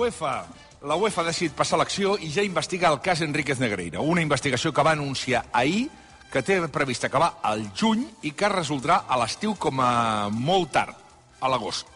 La UEFA ha decidit passar l'acció i ja investiga el cas Enríquez Negreira, una investigació que va anunciar ahir que té previst acabar al juny i que es resoldrà a l'estiu com a molt tard, a l'agost.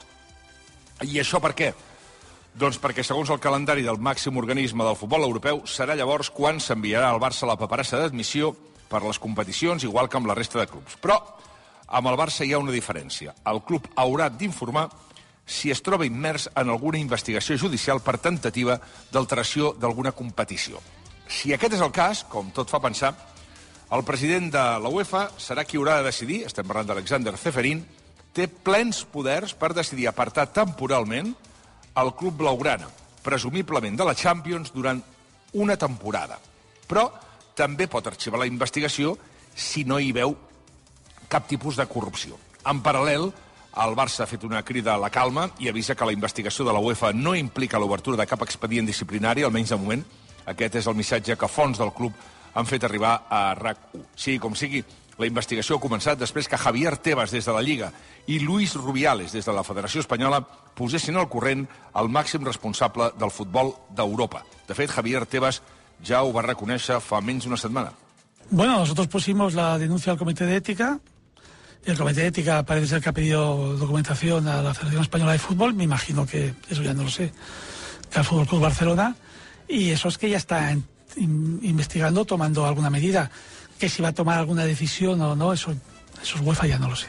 I això per què? Doncs perquè, segons el calendari del màxim organisme del futbol europeu, serà llavors quan s'enviarà al Barça la paperassa d'admissió per les competicions, igual que amb la resta de clubs. Però amb el Barça hi ha una diferència. El club haurà d'informar si es troba immers en alguna investigació judicial per tentativa d'alteració d'alguna competició. Si aquest és el cas, com tot fa pensar, el president de la UEFA serà qui haurà de decidir, estem parlant d'Alexander Ceferin, té plens poders per decidir apartar temporalment el club blaugrana, presumiblement de la Champions, durant una temporada. Però també pot arxivar la investigació si no hi veu cap tipus de corrupció. En paral·lel, el Barça ha fet una crida a la calma i avisa que la investigació de la UEFA no implica l'obertura de cap expedient disciplinari, almenys de moment. Aquest és el missatge que fonts del club han fet arribar a RAC1. Sigui com sigui, la investigació ha començat després que Javier Tebas, des de la Lliga, i Luis Rubiales, des de la Federació Espanyola, posessin al corrent el màxim responsable del futbol d'Europa. De fet, Javier Tebas ja ho va reconèixer fa menys d'una setmana. Bueno, nosotros pusimos la denuncia al Comité de Ética. El Comité de Ética parece ser que ha pedido documentación a la Federación Española de Fútbol. Me imagino que, eso ya no lo sé, que al Fútbol Club Barcelona. Y eso es que ya está investigando, tomando alguna medida. Que si va a tomar alguna decisión o no, eso es UEFA, ja no lo sé.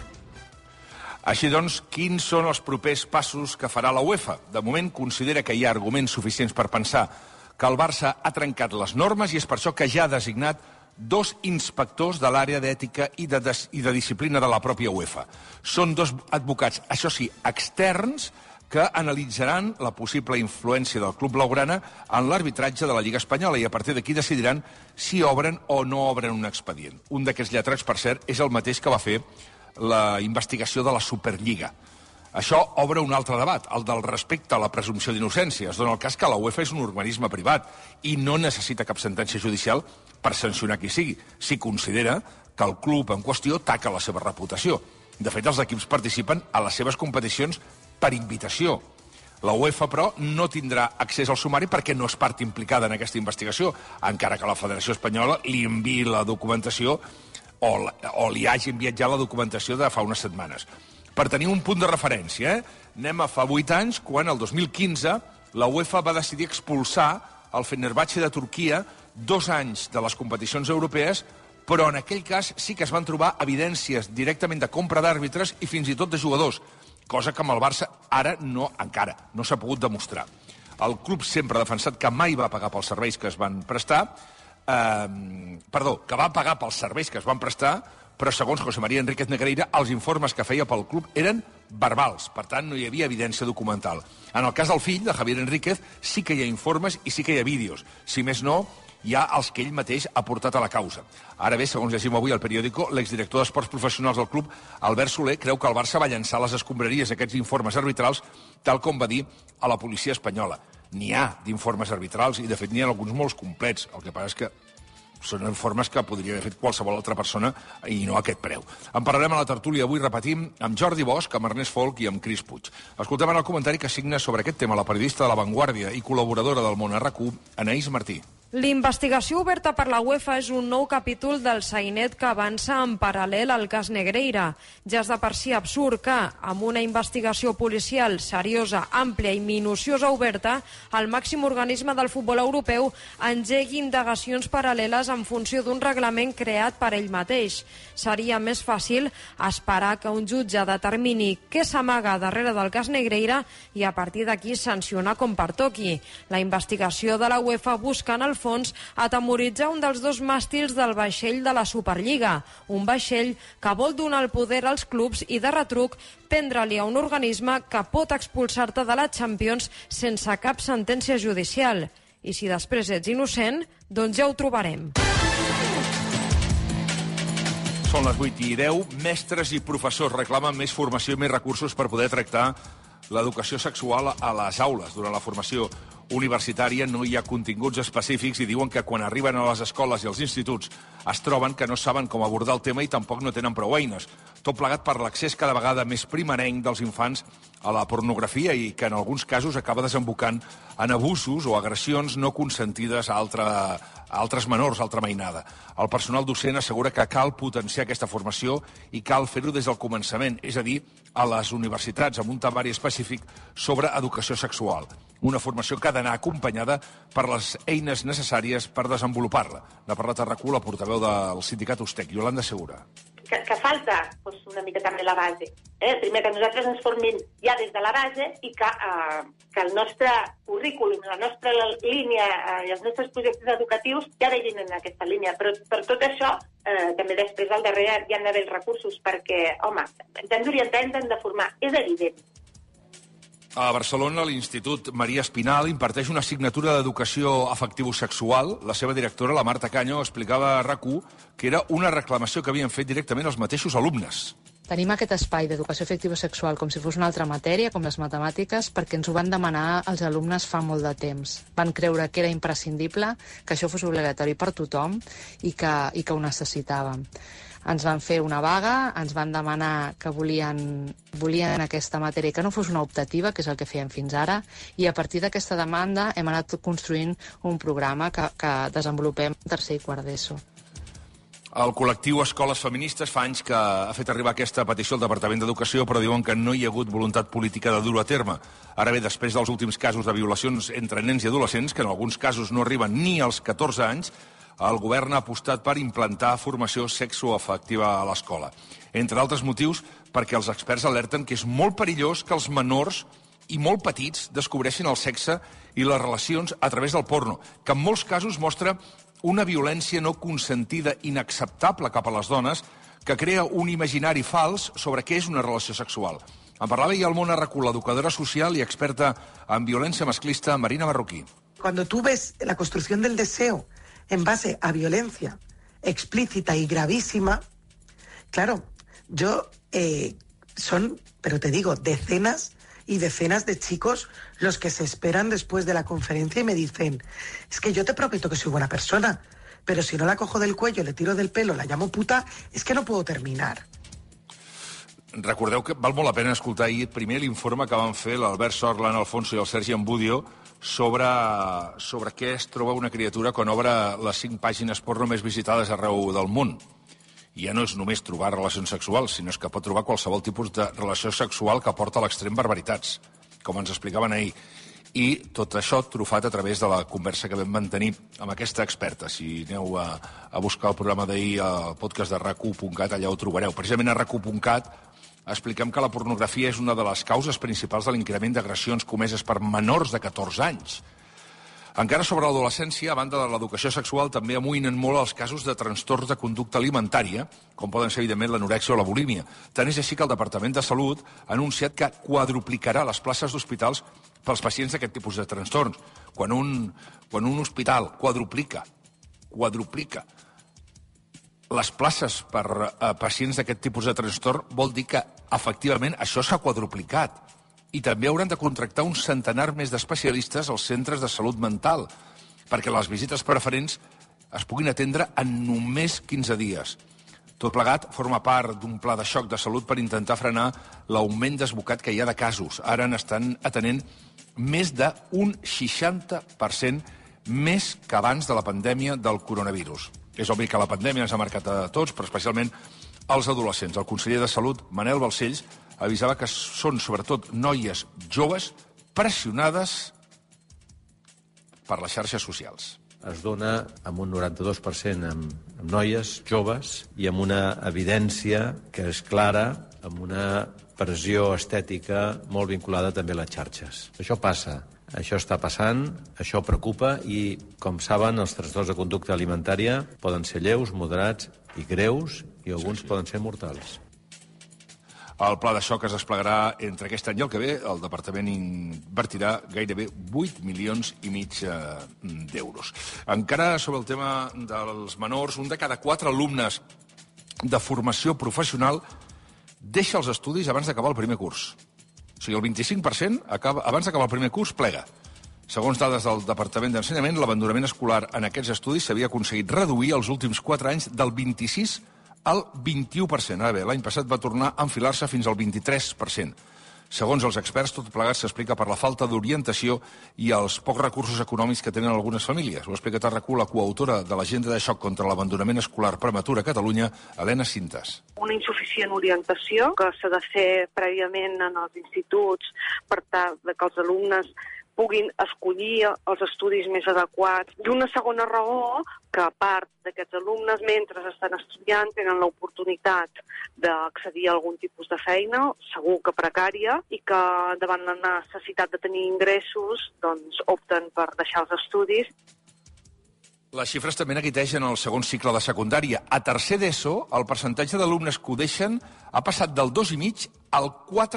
Així doncs, quins són els propers passos que farà la UEFA? De moment considera que hi ha arguments suficients per pensar que el Barça ha trencat les normes i és per això que ja ha designat 2 inspectors de l'àrea d'ètica i de disciplina de la pròpia UEFA. Són 2 advocats, això sí, externs, que analitzaran la possible influència del club blaugrana en l'arbitratge de la Lliga Espanyola i a partir d'aquí decidiran si obren o no obren un expedient. Un d'aquests lletrats, per cert, és el mateix que va fer la investigació de la Superliga. Això obre un altre debat, el del respecte a la presumpció d'innocència. Es dona el cas que la UEFA és un organisme privat i no necessita cap sentència judicial per sancionar qui sigui, si considera que el club en qüestió taca la seva reputació. De fet, els equips participen a les seves competicions per invitació. La UEFA, però, no tindrà accés al sumari perquè no és part implicada en aquesta investigació, encara que la Federació Espanyola li enviï la documentació o li hagi enviat ja la documentació de fa unes setmanes. Per tenir un punt de referència, anem a fa 8 anys, quan el 2015 la UEFA va decidir expulsar el Fenerbahçe de Turquia 2 anys de les competicions europees, però en aquell cas sí que es van trobar evidències directament de compra d'àrbitres i fins i tot de jugadors, cosa que amb el Barça ara encara no s'ha pogut demostrar. El club sempre ha defensat que mai va pagar pels serveis que es van prestar, que va pagar pels serveis que es van prestar, però segons José María Enríquez Negreira, els informes que feia pel club eren verbals, per tant no hi havia evidència documental. En el cas del fill, de Javier Enríquez, sí que hi ha informes i sí que hi ha vídeos. Si més no, hi ha els que ell mateix ha portat a la causa. Ara bé, segons llegim avui al periòdico, l'exdirector d'Esports Professionals del club, Albert Soler, creu que el Barça va llançar a les escombraries aquests informes arbitrals, tal com va dir a la policia espanyola. N'hi ha d'informes arbitrals i, de fet, n'hi ha alguns molt complets. El que passa és que són informes que podria haver fet qualsevol altra persona i no a aquest preu. En parlarem a la tertúlia avui, repetim, amb Jordi Bosch, amb Ernest Folk i amb Cris Puig. Escoltem ara el comentari que signa sobre aquest tema la periodista de La Vanguardia i col·laboradora del Món a RAC1, Anaïs Martí. L'investigació oberta per la UEFA és un nou capítol del sainet que avança en paral·lel al cas Negreira. Ja és de per si absurd que, amb una investigació policial seriosa, àmplia i minuciosa oberta, el màxim organisme del futbol europeu engegui indagacions paral·leles en funció d'un reglament creat per ell mateix. Seria més fàcil esperar que un jutge determini què s'amaga darrere del cas Negreira i a partir d'aquí sancionar com pertoqui. La investigació de la UEFA busca en el fons atemoritzar un dels 2 màstils del vaixell de la Superliga, un vaixell que vol donar el poder als clubs i de retruc prendre-li a un organisme que pot expulsar-te de la Champions sense cap sentència judicial. I si després ets innocent, doncs ja ho trobarem. Són les 8:10. Mestres i professors reclamen més formació i més recursos per poder tractar l'educació sexual a les aules. Durant la formació universitària no hi ha continguts específics i diuen que quan arriben a les escoles i als instituts es troben que no saben com abordar el tema i tampoc no tenen prou eines. Tot plegat per l'accés cada vegada més primerenc dels infants a la pornografia i que en alguns casos acaba desembocant en abusos o agressions no consentides a altres menors, altra mainada. El personal docent assegura que cal potenciar aquesta formació i cal fer-ho des del començament, és a dir, a les universitats, amb un temari específic sobre educació sexual. Una formació que ha d'anar acompanyada per les eines necessàries per desenvolupar-la. N'ha parlat a RAC1 la portaveu del sindicat USTEC, Iolanda Segura. Que falta una mica també la base. Primer, que nosaltres ens formem ja des de la base i que el nostre currículum, la nostra línia i els nostres projectes educatius ja vagin en aquesta línia. Però per tot això, també després al darrere hi han d'haver els recursos perquè, home, ens hem d'orientar, ens hem de formar. És evident. A Barcelona, l'Institut Maria Espinal imparteix una assignatura d'educació afectivo-sexual. La seva directora, la Marta Caño, explicava a RAC1 que era una reclamació que havien fet directament els mateixos alumnes. Tenim aquest espai d'educació afectivo-sexual com si fos una altra matèria, com les matemàtiques, perquè ens ho van demanar els alumnes fa molt de temps. Van creure que era imprescindible, que això fos obligatori per tothom i que ho necessitàvem. Ens van fer una vaga, ens van demanar que volien aquesta matèria que no fos una optativa, que és el que fèiem fins ara, i a partir d'aquesta demanda hem anat construint un programa que desenvolupem tercer i quart d'ESO. El col·lectiu Escoles Feministes fa anys que ha fet arribar aquesta petició al Departament d'Educació, però diuen que no hi ha hagut voluntat política de dur-ho a terme. Ara bé, després dels últims casos de violacions entre nens i adolescents, que en alguns casos no arriben ni als 14 anys, el govern ha apostat per implantar formació sexoafectiva a l'escola. Entre altres motius, perquè els experts alerten que és molt perillós que els menors i molt petits descobreixin el sexe i les relacions a través del porno, que en molts casos mostra una violència no consentida inacceptable cap a les dones que crea un imaginari fals sobre què és una relació sexual. En parlava ahir al Món a RAC1 l'educadora social i experta en violència masclista Marina Marroquí. Cuando tú ves la construcción del deseo en base a violencia explícita y gravísima, claro, pero te digo, decenas y decenas de chicos los que se esperan después de la conferencia y me dicen, es que yo te prometo que soy buena persona, pero si no la cojo del cuello, le tiro del pelo, la llamo puta, es que no puedo terminar. Recordeu que val molt la pena escoltar ahir primer l'informe que van fer l'Albert Sort, l'Anna Alfonso i el Sergi Ambudio sobre què es troba una criatura quan obre les 5 pàgines porno més visitades arreu del món. I ja no és només trobar relacions sexuals, sinó que pot trobar qualsevol tipus de relació sexual que porta a l'extrem barbaritats, com ens explicaven ahir. I tot això trufat a través de la conversa que vam mantenir amb aquesta experta. Si aneu a buscar el programa d'ahir al podcast de RAC1.cat, allà ho trobareu. Precisament a RAC1.cat expliquem que la pornografia és una de les causes principals de l'increment d'agressions comeses per menors de 14 anys. Encara sobre l'adolescència, a banda de l'educació sexual, també amoïnen molt els casos de trastorns de conducta alimentària, com poden ser, evidentment, l'anorèxia o la bulímia. Tant és així que el Departament de Salut ha anunciat que quadruplicarà les places d'hospitals pels pacients d'aquest tipus de trastorns. Quan un hospital quadruplica les places per a pacients d'aquest tipus de trastorn, vol dir que, efectivament, això s'ha quadruplicat. I també hauran de contractar un centenar més d'especialistes als centres de salut mental, perquè les visites preferents es puguin atendre en només 15 dies. Tot plegat forma part d'un pla de xoc de salut per intentar frenar l'augment desbocat que hi ha de casos. Ara n'estan atenent més d'un 60% més que abans de la pandèmia del coronavirus. És obvi que la pandèmia ens ha marcat a tots, però especialment als adolescents. El conseller de Salut, Manel Balcells, avisava que són sobretot noies joves pressionades per les xarxes socials. Es dona amb un 92% amb noies joves i amb una evidència que és clara, amb una pressió estètica molt vinculada també a les xarxes. Això passa. Això està passant, això preocupa i, com saben, els trastorns de conducta alimentària poden ser lleus, moderats i greus i alguns poden ser mortals. El pla de xoc es desplegarà entre aquest any i el que ve. El departament invertirà gairebé 8,5 milions d'euros. Encara sobre el tema dels menors, un de cada 4 alumnes de formació professional deixa els estudis abans d'acabar el primer curs. O sigui, el 25% abans d'acabar el primer curs plega. Segons dades del Departament d'Ensenyament, l'abandonament escolar en aquests estudis s'havia aconseguit reduir els últims 4 anys del 26% al 21%. Ara bé, l'any passat va tornar a enfilar-se fins al 23%. Segons els experts, tot plegat s'explica per la falta d'orientació i els pocs recursos econòmics que tenen algunes famílies. Ho explica a RAC1 la coautora de l'Agenda de xoc contra l'abandonament escolar prematur a Catalunya, Helena Cintas. Una insuficient orientació que s'ha de fer prèviament en els instituts per tal que els alumnes puguin escollir els estudis més adequats. I una segona raó, que a part d'aquests alumnes, mentre estan estudiant, tenen l'oportunitat d'accedir a algun tipus de feina, segur que precària, i que davant la necessitat de tenir ingressos, doncs opten per deixar els estudis. Les xifres també neguitegen el segon cicle de secundària. A tercer d'ESO, el percentatge d'alumnes que ho deixen ha passat del 2,5 al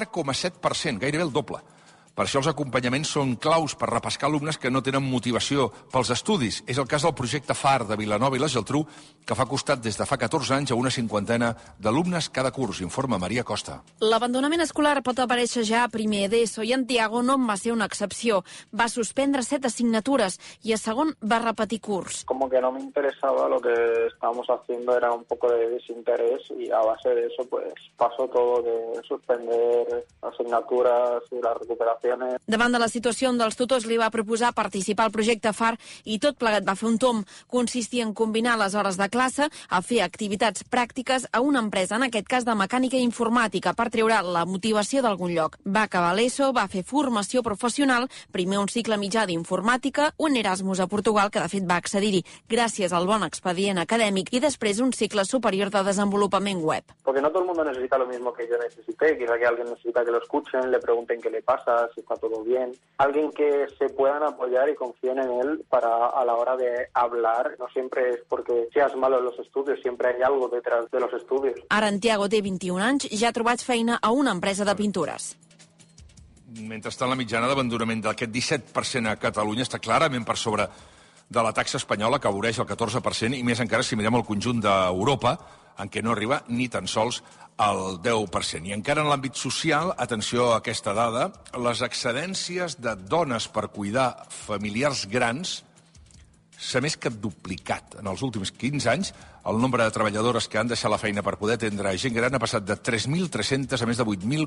4,7%, gairebé el doble. Per això els acompanyaments són claus per repescar alumnes que no tenen motivació pels estudis. És el cas del projecte FAR de Vilanova i la Geltrú, que fa costat des de fa 14 anys a una 50 d'alumnes cada curs, informa Maria Costa. L'abandonament escolar pot aparèixer ja a primer d'ESO i en Tiago no en va ser una excepció. Va suspendre 7 assignatures i a segon va repetir curs. Como que no me interesaba, lo que estábamos haciendo era un poco de desinterés y a base de eso pues pasó todo de suspender asignaturas y la recuperación. Davant de la situació, un dels tutors li va proposar participar al projecte FAR i tot plegat va fer un tomb. Consistia en combinar les hores de classe a fer activitats pràctiques a una empresa, en aquest cas de mecànica i informàtica, per treure la motivació d'algun lloc. Va acabar l'ESO, va fer formació professional, primer un cicle mitjà d'informàtica, un Erasmus a Portugal, que de fet va accedir-hi gràcies al bon expedient acadèmic, i després un cicle superior de desenvolupament web. Porque no todo el mundo necesita lo mismo que yo necesité, quizá que alguien necesita que lo escuchen, le pregunten qué le pasa, si está todo bien. Alguien que se puedan apoyar y confíen en él para a la hora de hablar. No siempre es porque seas malo en los estudios, siempre hay algo detrás de los estudios. Ara en Tiago té 21 anys i ja ha trobat feina a una empresa de pintures. Mentrestant, la mitjana d'abandonament d'aquest 17% a Catalunya està clarament per sobre de la taxa espanyola, que avoreix el 14%, i més encara si mirem el conjunt d'Europa, en què no arriba ni tan sols al 10%. I encara en l'àmbit social, atenció a aquesta dada, les excedències de dones per cuidar familiars grans s'ha més que duplicat. En els últims 15 anys, el nombre de treballadores que han deixat la feina per poder atendre gent gran ha passat de 3.300 a més de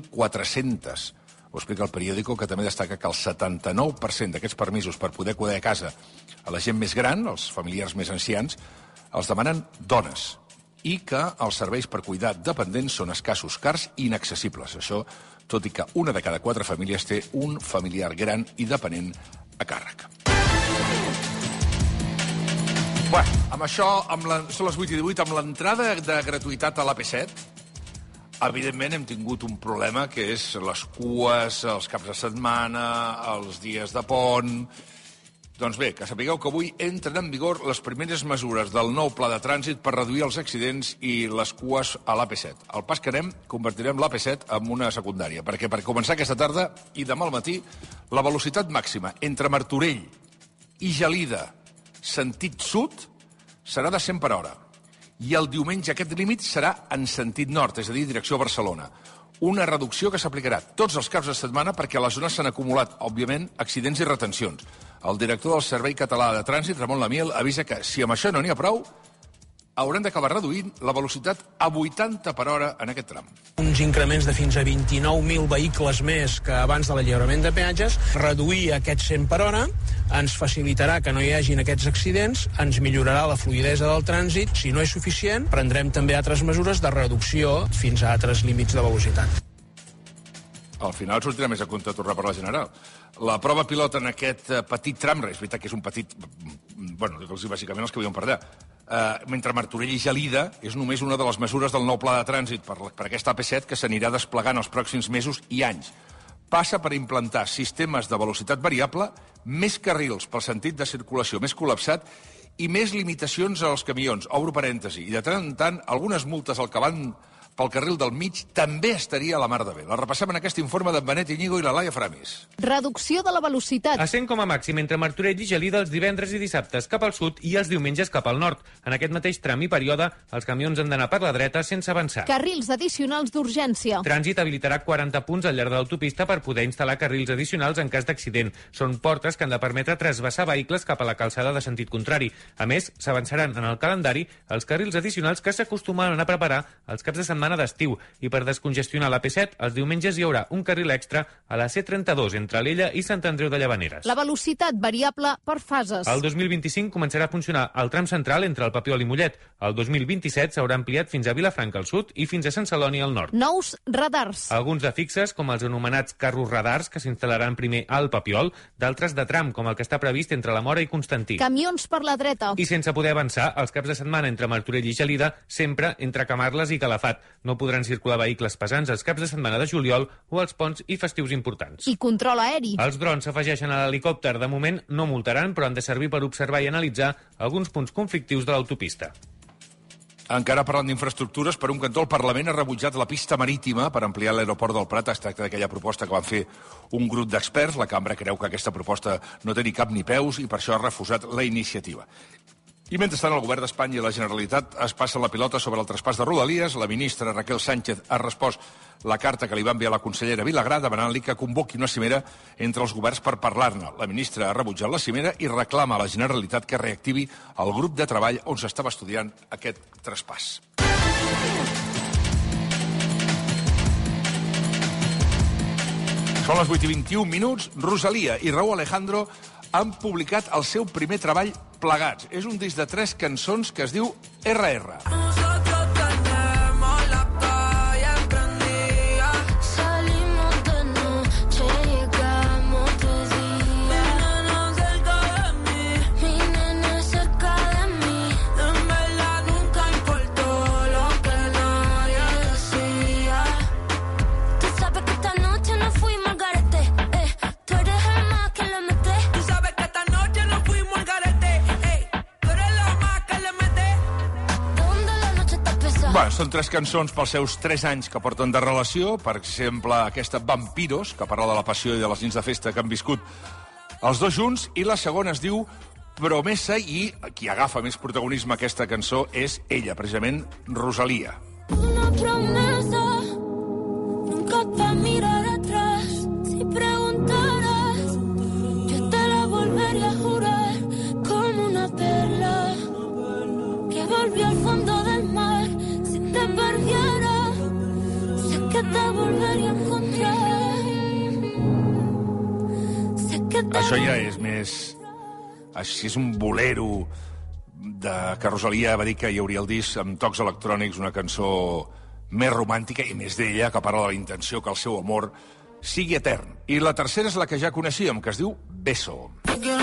8.400. Ho explica el periòdico, que també destaca que el 79% d'aquests permisos per poder cuidar a casa a la gent més gran, els familiars més ancians, els demanen dones, i que els serveis per cuidar dependents són escassos, cars i inaccessibles. Això, tot i que una de cada 4 famílies té un familiar gran i dependent a càrrec. Bé, amb això, són les 8:18, amb l'entrada de gratuïtat a l'AP7, evidentment hem tingut un problema, que és les cues, els caps de setmana, els dies de pont. Doncs bé, que sapigueu que avui entren en vigor les primeres mesures del nou pla de trànsit per reduir els accidents i les cues a l'AP7. Al pas que anem, convertirem l'AP7 en una secundària, perquè per començar aquesta tarda i demà al matí, la velocitat màxima entre Martorell i Gelida, sentit sud, serà de 100 per hora. I el diumenge aquest límit serà en sentit nord, és a dir, direcció a Barcelona. Una reducció que s'aplicarà tots els caps de setmana perquè a la zona s'han acumulat, òbviament, accidents i retencions. El director del Servei Català de Trànsit, Ramon Lamiel, avisa que, si amb això no n'hi ha prou, hauran d'acabar reduint la velocitat a 80 per hora en aquest tram. Uns increments de fins a 29.000 vehicles més que abans de l'alliberament de peatges. Reduir aquests 100 per hora ens facilitarà que no hi hagin aquests accidents, ens millorarà la fluïdesa del trànsit. Si no és suficient, prendrem també altres mesures de reducció fins a altres límits de velocitat. Al final sortirà més a compte tornar per la General. La prova pilot en aquest petit tram, és veritat que és un petit... Bueno, bàsicament els que viuen per allà. Mentre Martorell i Gelida és només una de les mesures del nou pla de trànsit per aquesta AP7 que s'anirà desplegant els pròxims mesos i anys. Passa per implantar sistemes de velocitat variable, més carrils pel sentit de circulació més col·lapsat i més limitacions als camions. Obro parèntesi. I de tant en tant, algunes multes al que van pel carril del mig també estaria a la mar de bé. La repassem en aquest informe d'en Benet Iñigo i la Laia Framis. Reducció de la velocitat. A 100 com a màxim entre Martorell i Gelida els divendres i dissabtes cap al sud i els diumenges cap al nord. En aquest mateix tram i període, els camions han d'anar per la dreta sense avançar. Carrils addicionals d'urgència. Trànsit habilitarà 40 punts al llarg de l'autopista per poder instal·lar carrils addicionals en cas d'accident. Són portes que han de permetre trasbassar vehicles cap a la calçada de sentit contrari. A més, s'avançaran en el calendari els carrils addicionals que s'acostumaven a preparar els caps de setmana setmana d'estiu i per descongestionar la P7, els diumenges hi haurà un carril extra a la C32 entre Alella i Sant Andreu de Llavaneres. La velocitat variable per fases. El 2025 començarà a funcionar el tram central entre el Papiol i Mollet. El 2027 s'haurà ampliat fins a Vilafranca al sud i fins a Sant Celoni al nord. Nous radars. Alguns de fixes, com els anomenats carros radars, que s'instal·laran primer al Papiol, d'altres de tram, com el que està previst entre la Móra i Constantí. Camions per la dreta. I sense poder avançar, els caps de setmana entre Martorell i Gelida, sempre entre Camarles i Calafat. No podran circular vehicles pesants els caps de setmana de juliol o els ponts i festius importants. I control aeri. Els drons s'afegeixen a l'helicòpter. De moment no multaran, però han de servir per observar i analitzar alguns punts conflictius de l'autopista. Encara parlant d'infraestructures, per un cantó el Parlament ha rebutjat la pista marítima per ampliar l'aeroport del Prat. Es tracta d'aquella proposta que van fer un grup d'experts. La cambra creu que aquesta proposta no té ni cap ni peus i per això ha refusat la iniciativa. I mentrestant, el govern d'Espanya i la Generalitat es passen la pilota sobre el traspàs de Rodalies. La ministra Raquel Sánchez ha respost la carta que li va enviar la consellera Vilagrà demanant-li que convoqui una cimera entre els governs per parlar-ne. La ministra ha rebutjat la cimera i reclama a la Generalitat que reactivi el grup de treball on s'estava estudiant aquest traspàs. Són les 8:21. Rosalía i Raúl Alejandro han publicat el seu primer treball plegats. És un disc de 3 cançons que es diu RR. Són 3 cançons pels seus 3 anys que porten de relació. Per exemple, aquesta Vampiros, que parla de la passió i de les nits de festa que han viscut els dos junts. I la segona es diu Promesa, i qui agafa més protagonisme aquesta cançó és ella, precisament Rosalía. Una promesa, nunca te mirar atrás. Si preguntaras, yo te la volvería a jurar como una perla que volvió al fondo del mar. Te perdiera, sé que te volvería a encontrar. Això ja és més... Així és un bolero que Rosalía va dir que hi hauria el disc amb tocs electrònics, una cançó més romàntica i més d'ella, que parla de la intenció que el seu amor sigui etern. I la tercera és la que ja coneixíem, que es diu Beso.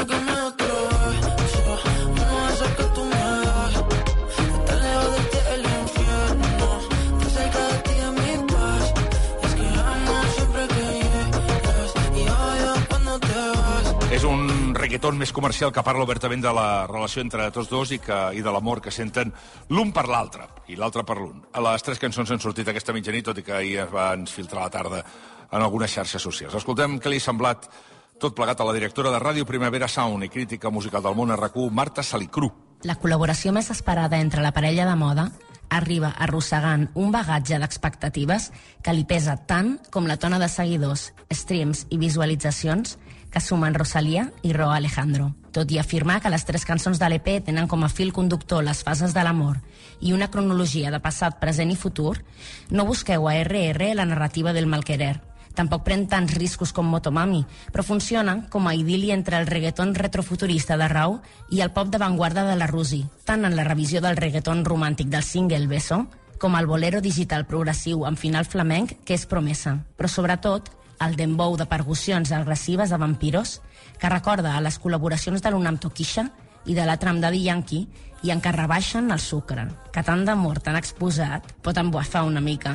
És un reggaeton més comercial que parla obertament de la relació entre tots dos i de l'amor que senten l'un per l'altre i l'altre per l'un. Les 3 cançons han sortit aquesta mitjanit, tot i que ahir es van filtrar a la tarda en algunes xarxes socials. Escoltem què li ha semblat tot plegat a la directora de Ràdio Primavera Sound i crítica musical del món RQ, Marta Salicru. La col·laboració més esperada entre la parella de moda arriba arrossegant un bagatge d'expectatives que li pesa tant com la tona de seguidors, streams i visualitzacions que sumen Rosalía i Raúl Alejandro. Tot i afirmar que les 3 cançons de l'EP tenen com a fil conductor les fases de l'amor i una cronologia de passat, present i futur, no busqueu a RR la narrativa del malquerer. Tampoc pren tants riscos com Motomami, però funcionen com a idili entre el reggaeton retrofuturista de Raúl i el pop d'avantguarda de la Rusi, tant en la revisió del reggaeton romàntic del single Beso, com el bolero digital progressiu amb final flamenc que és Promesa. Però sobretot, el dembow de percussions agressives de Vampiros, que recorda a les col·laboracions de l'Unam Toquisha i de la Tram Daddy Yankee i en què rebaixen el sucre, que tant d'amor tan exposat pot emboafar una mica.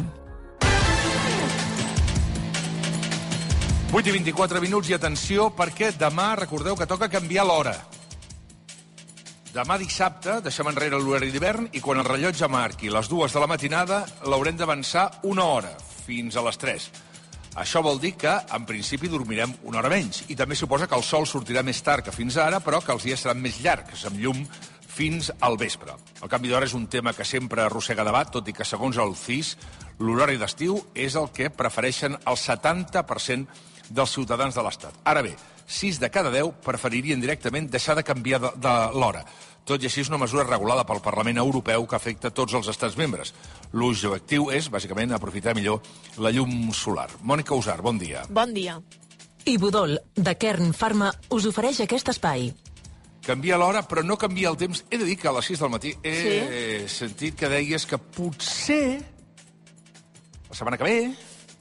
8:24 i atenció, perquè demà recordeu que toca canviar l'hora. Demà dissabte deixem enrere l'horari d'hivern i quan el rellotge marqui les 2 de la matinada l'haurem d'avançar 1 hora, fins a les 3. Això vol dir que, en principi, dormirem 1 hora menys. I també suposa que el sol sortirà més tard que fins ara, però que els dies seran més llargs, amb llum fins al vespre. El canvi d'hora és un tema que sempre arrossega debat, tot i que, segons el CIS, l'horari d'estiu és el que prefereixen el 70% dels ciutadans de l'Estat. Ara bé, 6 de cada 10 preferirien directament deixar de canviar de l'hora. Tot i així, és una mesura regulada pel Parlament Europeu que afecta tots els estats membres. L'objectiu és, bàsicament, aprofitar millor la llum solar. Mònica Usar, bon dia. Bon dia. Ibudol, de Kern Pharma, us ofereix aquest espai. Canvia l'hora, però no canvia el temps. He de dir que a les 6 del matí he sentit que deies que potser la setmana que ve...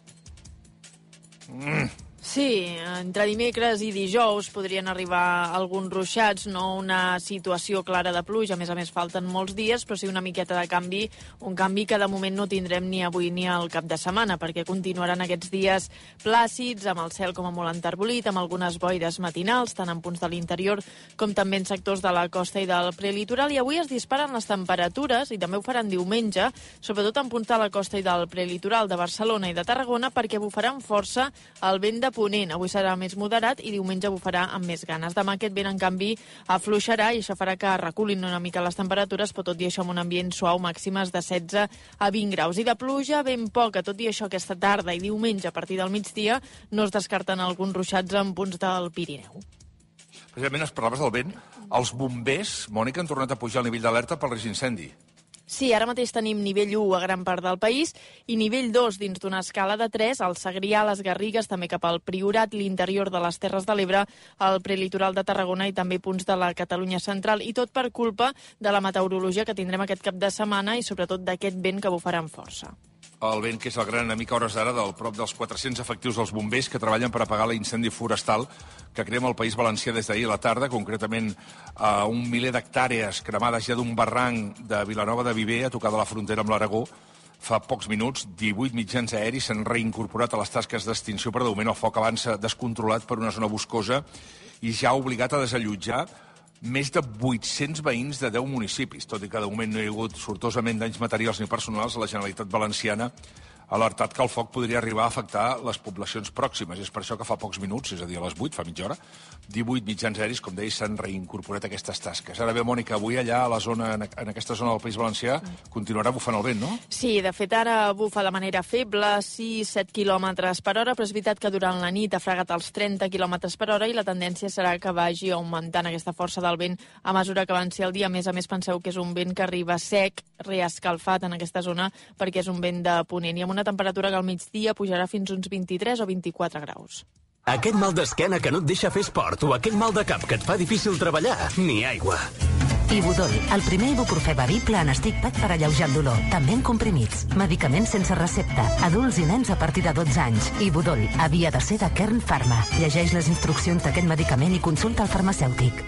Sí, entre dimecres i dijous podrien arribar alguns ruixats, no una situació clara de pluja, a més falten molts dies, però sí una miqueta de canvi, un canvi que de moment no tindrem ni avui ni al cap de setmana, perquè continuaran aquests dies plàcids, amb el cel com a molt enterbolit, amb algunes boires matinals, tant en punts de l'interior com també en sectors de la costa i del prelitoral, i avui es disparen les temperatures, i també ho faran diumenge, sobretot en punts de la costa i del prelitoral de Barcelona i de Tarragona, perquè bufaran força el vent de ponent. Avui serà més moderat i diumenge bufarà amb més ganes. Demà aquest vent, en canvi, afluixarà i això farà que reculin una mica les temperatures, però tot i això amb un ambient suau, màximes de 16 a 20 graus. I de pluja, ben poca. Tot i això, aquesta tarda i diumenge, a partir del migdia, no es descarten alguns ruixats en punts del Pirineu. Precisament es parlaves del vent. Els bombers, Mònica, han tornat a pujar el nivell d'alerta pel risc d'incendi. Sí, ara mateix tenim nivell 1 a gran part del país i nivell 2 dins d'una escala de 3, al Segrià, les Garrigues, també cap al Priorat, l'interior de les Terres de l'Ebre, el prelitoral de Tarragona i també punts de la Catalunya central. I tot per culpa de la meteorologia que tindrem aquest cap de setmana i sobretot d'aquest vent que bufarà amb força. El vent, que és el gran enemic a hores d'ara del prop dels 400 efectius dels bombers que treballen per apagar l'incendi forestal que crema el País Valencià des d'ahir a la tarda, concretament a un miler d'hectàrees cremades ja d'un barranc de Vilanova de Viver, a tocar de la frontera amb l'Aragó. Fa pocs minuts, 18 mitjans aeris s'han reincorporat a les tasques d'extinció, però de moment el foc avança descontrolat per una zona boscosa i ja ha obligat a desallotjar més de 800 veïns de 10 municipis, tot i que de moment no hi ha hagut sortosament danys materials ni personals. La Generalitat Valenciana ha alertat que el foc podria arribar a afectar les poblacions pròximes. És per això que fa pocs minuts, és a dir, a les 8, fa mitja hora, 18 mitjans aeris, com deies, s'han reincorporat a aquestes tasques. Ara bé, Mònica, avui allà a la zona, en aquesta zona del País Valencià continuarà bufant el vent, no? Sí, de fet ara bufa de manera feble, 6-7 km per hora, però és veritat que durant la nit ha fregat els 30 km per hora i la tendència serà que vagi augmentant aquesta força del vent a mesura que avanci el dia. A més, penseu que és un vent que arriba sec, reescalfat en aquesta zona, perquè és un vent de ponent i amb una temperatura que al migdia pujarà fins uns 23 o 24 graus. Aquest mal d'esquena que no et deixa fer esport o aquell mal de cap que et fa difícil treballar, ni aigua. Ibudol, el primer ibuprofè bevible en stick pack per alleujar el dolor, també en comprimits. Medicaments sense recepta, adults i nens a partir de 12 anys. Ibudol havia de ser de Kern Pharma. Llegeix les instruccions d'aquest medicament i consulta el farmacèutic.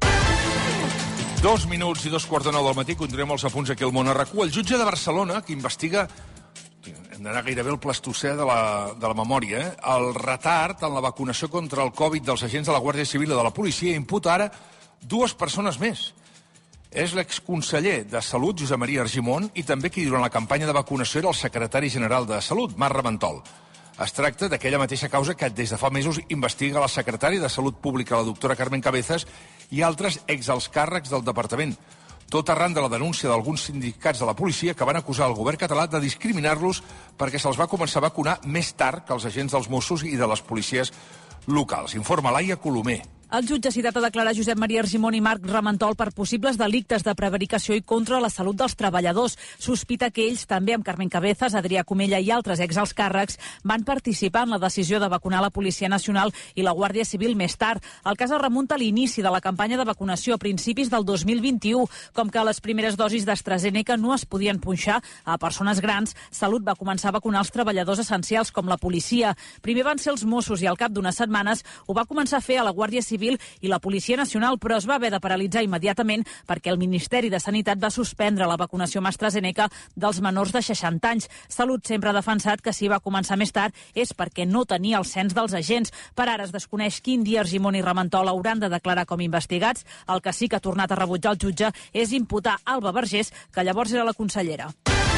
2 minuts i 2:15 del matí, continuem els apunts aquí al Món a RAC1. El jutge de Barcelona, que investiga, hem d'anar gairebé al plastocè de la memòria, el retard en la vacunació contra el Covid dels agents de la Guàrdia Civil i de la policia, imputa ara 2 persones més. És l'exconseller de Salut, Josep Maria Argimon, i també qui durant la campanya de vacunació era el secretari general de Salut, Marc Ramentol. Es tracta d'aquella mateixa causa que des de fa mesos investiga la secretària de Salut Pública, la doctora Carmen Cabezas, i altres exalts càrrecs del departament. Tot arran de la denúncia d'alguns sindicats de la policia que van acusar el govern català de discriminar-los perquè se'ls va començar a vacunar més tard que els agents dels Mossos i de les policies locals. Informa Laia Colomer. El jutge ha citat a declarar Josep Maria Argimon i Marc Ramentol per possibles delictes de prevaricació i contra la salut dels treballadors. Sospita que ells, també amb Carmen Cabezas, Adrià Comella i altres exalts càrrecs, van participar en la decisió de vacunar la Policia Nacional i la Guàrdia Civil més tard. El cas es remunta a l'inici de la campanya de vacunació a principis del 2021. Com que les primeres dosis d'AstraZeneca no es podien punxar a persones grans, Salut va començar a vacunar els treballadors essencials com la policia. Primer van ser els Mossos i al cap d'unes setmanes ho va començar a fer a la Guàrdia Civil i la Policia Nacional, però es va haver de paralitzar immediatament perquè el Ministeri de Sanitat va suspendre la vacunació amb AstraZeneca dels menors de 60 anys. Salut sempre ha defensat que si va començar més tard és perquè no tenia el cens dels agents. Per ara es desconeix quin dia Argimon i Ramentol hauran de declarar com investigats. El que sí que ha tornat a rebutjar el jutge és imputar Alba Vergés, que llavors era la consellera.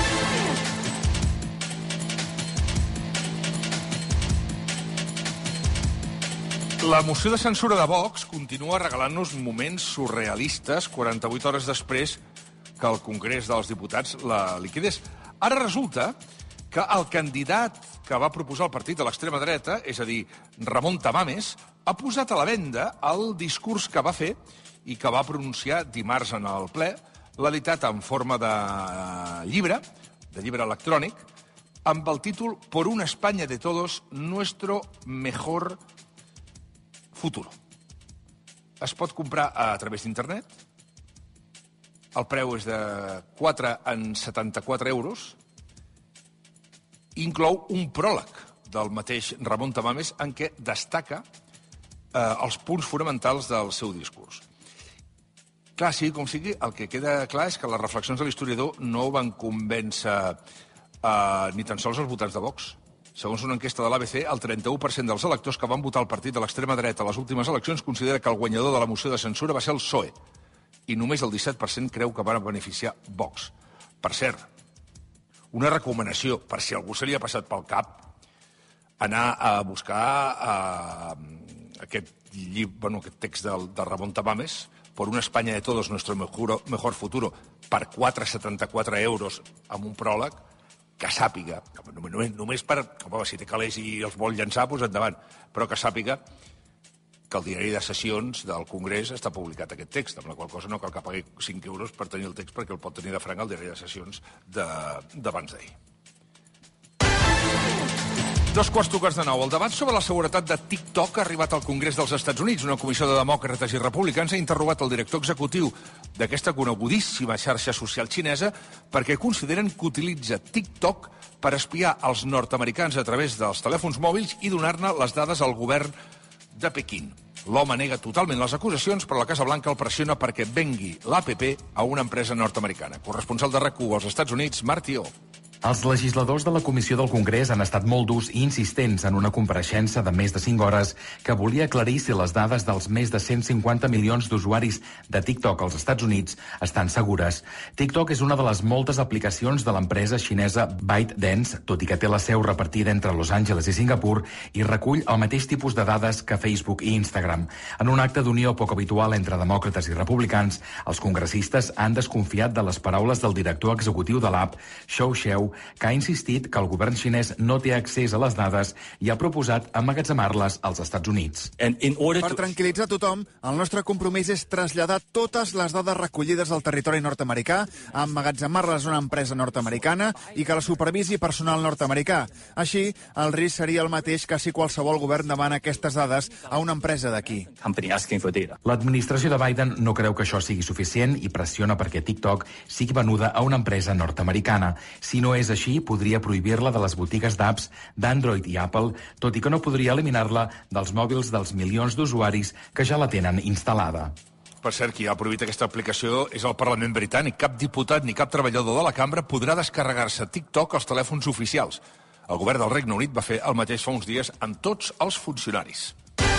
La moció de censura de Vox continua regalant-nos moments surrealistes 48 hores després que el Congrés dels Diputats la liquidés. Ara resulta que el candidat que va proposar el partit de l'extrema dreta, és a dir, Ramon Tamames, ha posat a la venda el discurs que va fer i que va pronunciar dimarts en el ple, l'ha editat en forma de llibre electrònic, amb el títol Por una España de todos, nuestro mejor futuro. Es pot comprar a través d'internet. El preu és de 4,74 €. Inclou un pròleg del mateix Ramon Tamames en què destaca els punts fonamentals del seu discurs. Clar, sigui com sigui, el que queda clar és que les reflexions de l'historiador no van convèncer ni tan sols els votants de Vox. Segons una enquesta de l'ABC, el 31% dels electors que van votar el partit de l'extrema dreta a les últimes eleccions considera que el guanyador de la moció de censura va ser el PSOE, i només el 17% creu que van beneficiar Vox. Per cert, una recomanació, per si algú se li ha passat pel cap, anar a buscar aquest text de Ramon Tamames, Por una España de todos, nuestro mejor futuro, per 4,74 € amb un pròleg, que sàpiga, només per... si té calés i els vol llançar, doncs endavant, però que sàpiga que el diari de sessions del Congrés està publicat aquest text, amb la qual cosa no cal que pagui 5 € per tenir el text, perquè el pot tenir de franc al diari de sessions d'abans d'ahir. 8:15. El debat sobre la seguretat de TikTok ha arribat al Congrés dels Estats Units. Una comissió de demòcrates i republicans ha interrogat el director executiu d'aquesta conegudíssima xarxa social xinesa perquè consideren que utilitza TikTok per espiar els nord-americans a través dels telèfons mòbils i donar-ne les dades al govern de Pequín. L'home nega totalment les acusacions, però la Casa Blanca el pressiona perquè vengui l'APP a una empresa nord-americana. Corresponsal de RAC1 als Estats Units, Marc Tió. Els legisladors de la Comissió del Congrés han estat molt durs i insistents en una compareixença de més de 5 hores que volia aclarir si les dades dels més de 150 milions d'usuaris de TikTok als Estats Units estan segures. TikTok és una de les moltes aplicacions de l'empresa xinesa ByteDance, tot i que té la seu repartida entre Los Angeles i Singapur, i recull el mateix tipus de dades que Facebook i Instagram. En un acte d'unió poc habitual entre demòcrates i republicans, els congressistes han desconfiat de les paraules del director executiu de l'app, Shou Xiao, que ha insistit que el govern xinès no té accés a les dades i ha proposat emmagatzemar-les als Estats Units. Per tranquil·litzar tothom, el nostre compromís és traslladar totes les dades recollides al territori nord-americà, emmagatzemar-les a una empresa nord-americana i que la supervisi personal nord-americà. Així, el risc seria el mateix que si qualsevol govern demana aquestes dades a una empresa d'aquí. L'administració de Biden no creu que això sigui suficient i pressiona perquè TikTok sigui venuda a una empresa nord-americana. Si no és així, podria prohibir-la de les botigues d'apps d'Android i Apple, tot i que no podria eliminar-la dels mòbils dels milions d'usuaris que ja la tenen instal·lada. Per cert, qui ha prohibit aquesta aplicació és el Parlament britànic. Cap diputat ni cap treballador de la cambra podrà descarregar-se TikTok als telèfons oficials. El govern del Regne Unit va fer el mateix fa uns dies amb tots els funcionaris.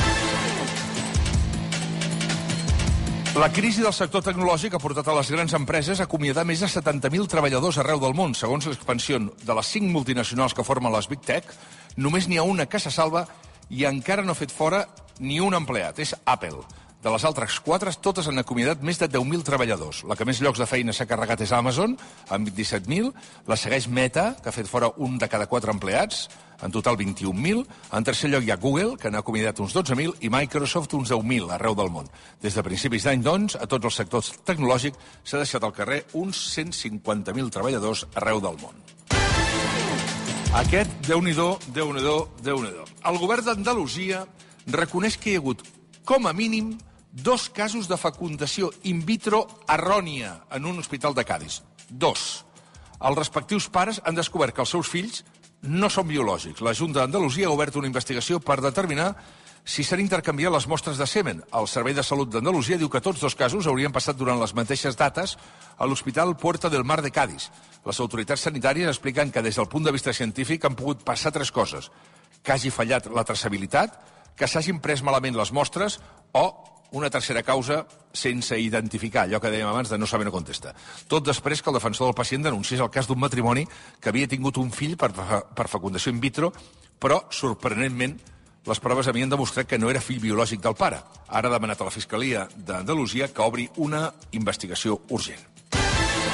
La crisi del sector tecnològic ha portat a les grans empreses a acomiadar més de 70.000 treballadors arreu del món. Segons l'expansió de les 5 multinacionals que formen les Big Tech, només n'hi ha una que se salva i encara no ha fet fora ni un empleat. És Apple. De les altres 4, totes han acomiadat més de 10.000 treballadors. La que més llocs de feina s'ha carregat és Amazon, amb 17.000. La segueix Meta, que ha fet fora un de cada 4 empleats, en total 21.000. En tercer lloc hi ha Google, que n'ha acomiadat uns 12.000, i Microsoft uns 10.000 arreu del món. Des de principis d'any, doncs, a tots els sectors tecnològics s'ha deixat al carrer uns 150.000 treballadors arreu del món. Aquest, Déu-n'hi-do, Déu-n'hi-do, Déu-n'hi-do. El govern d'Andalusia reconeix que hi ha hagut, com a mínim, 2 casos de fecundació in vitro errònia en un hospital de Cádiz. 2. Els respectius pares han descobert que els seus fills no són biològics. La Junta d'Andalusia ha obert una investigació per determinar si s'han intercanviat les mostres de semen. El Servei de Salut d'Andalusia diu que tots 2 casos haurien passat durant les mateixes dates a l'Hospital Puerta del Mar de Cádiz. Les autoritats sanitàries expliquen que des del punt de vista científic han pogut passar 3 coses. Que hagi fallat la traçabilitat, que s'hagin pres malament les mostres o una tercera causa sense identificar, allò que dèiem abans de no saber no contesta. Tot després que el defensor del pacient denunciés el cas d'un matrimoni que havia tingut un fill per fecundació in vitro, però, sorprenentment, les proves havien demostrat que no era fill biològic del pare. Ara ha demanat a la Fiscalia d'Andalusia que obri una investigació urgent.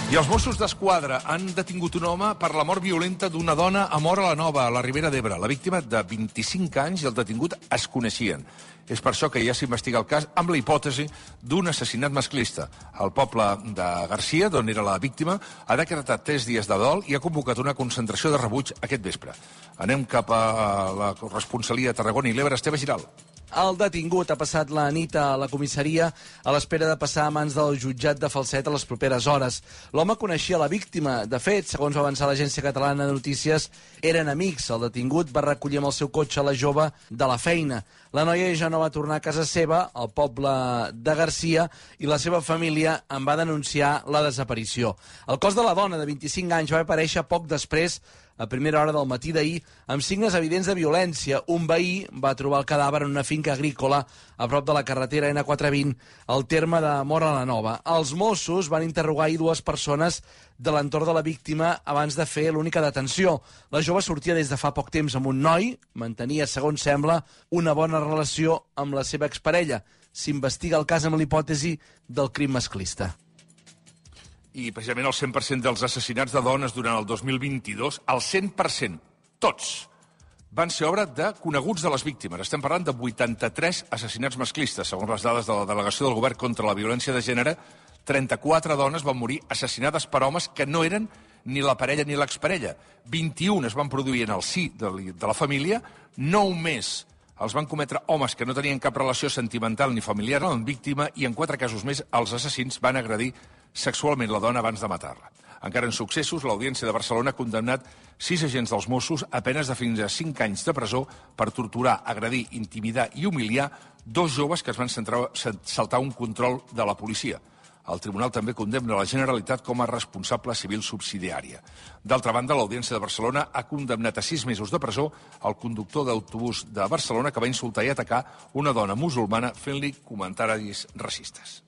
I els Mossos d'Esquadra han detingut un home per la mort violenta d'una dona a Móra la Nova, a la Ribera d'Ebre. La víctima, de 25 anys, i el detingut es coneixien. És per això que ja s'investiga el cas amb la hipòtesi d'un assassinat masclista. El poble de Garcia, d'on era la víctima, ha decretat 3 dies de dol i ha convocat una concentració de rebuig aquest vespre. Anem cap a la corresponsalia de Tarragona i l'Ebre, Esteve Giral. El detingut ha passat la nit a la comissaria a l'espera de passar a mans del jutjat de Falset a les properes hores. L'home coneixia la víctima. De fet, segons va avançar l'Agència Catalana de Notícies, eren amics. El detingut va recollir amb el seu cotxe la jove de la feina. La noia ja no va tornar a casa seva, al poble de Garcia, i la seva família en va denunciar la desaparició. El cos de la dona, de 25 anys, va aparèixer poc després, a primera hora del matí d'ahir, amb signes evidents de violència. Un veí va trobar el cadàver en una finca agrícola a prop de la carretera N420, al terme de Móra la Nova. Els Mossos van interrogar ahir 2 persones de l'entorn de la víctima abans de fer l'única detenció. La jove sortia des de fa poc temps amb un noi, mantenia, segons sembla, una bona relació amb la seva exparella. S'investiga el cas amb l'hipòtesi del crim masclista. I precisament el 100% dels assassinats de dones durant el 2022, el 100%, tots, van ser obra de coneguts de les víctimes. Estem parlant de 83 assassinats masclistes. Segons les dades de la Delegació del Govern contra la Violència de Gènere, 34 dones van morir assassinades per homes que no eren ni la parella ni l'exparella. 21 es van produir en el si de la família, 9 més els van cometre homes que no tenien cap relació sentimental ni familiar amb la víctima, i en 4 casos més els assassins van agredir sexualment la dona abans de matar-la. Encara en successos, l'Audiència de Barcelona ha condemnat 6 agents dels Mossos a penes de fins a 5 anys de presó per torturar, agredir, intimidar i humiliar 2 joves que es van saltar un control de la policia. El tribunal també condemna la Generalitat com a responsable civil subsidiària. D'altra banda, l'Audiència de Barcelona ha condemnat a 6 mesos de presó el conductor d'autobús de Barcelona que va insultar i atacar una dona musulmana fent-li comentaris racistes.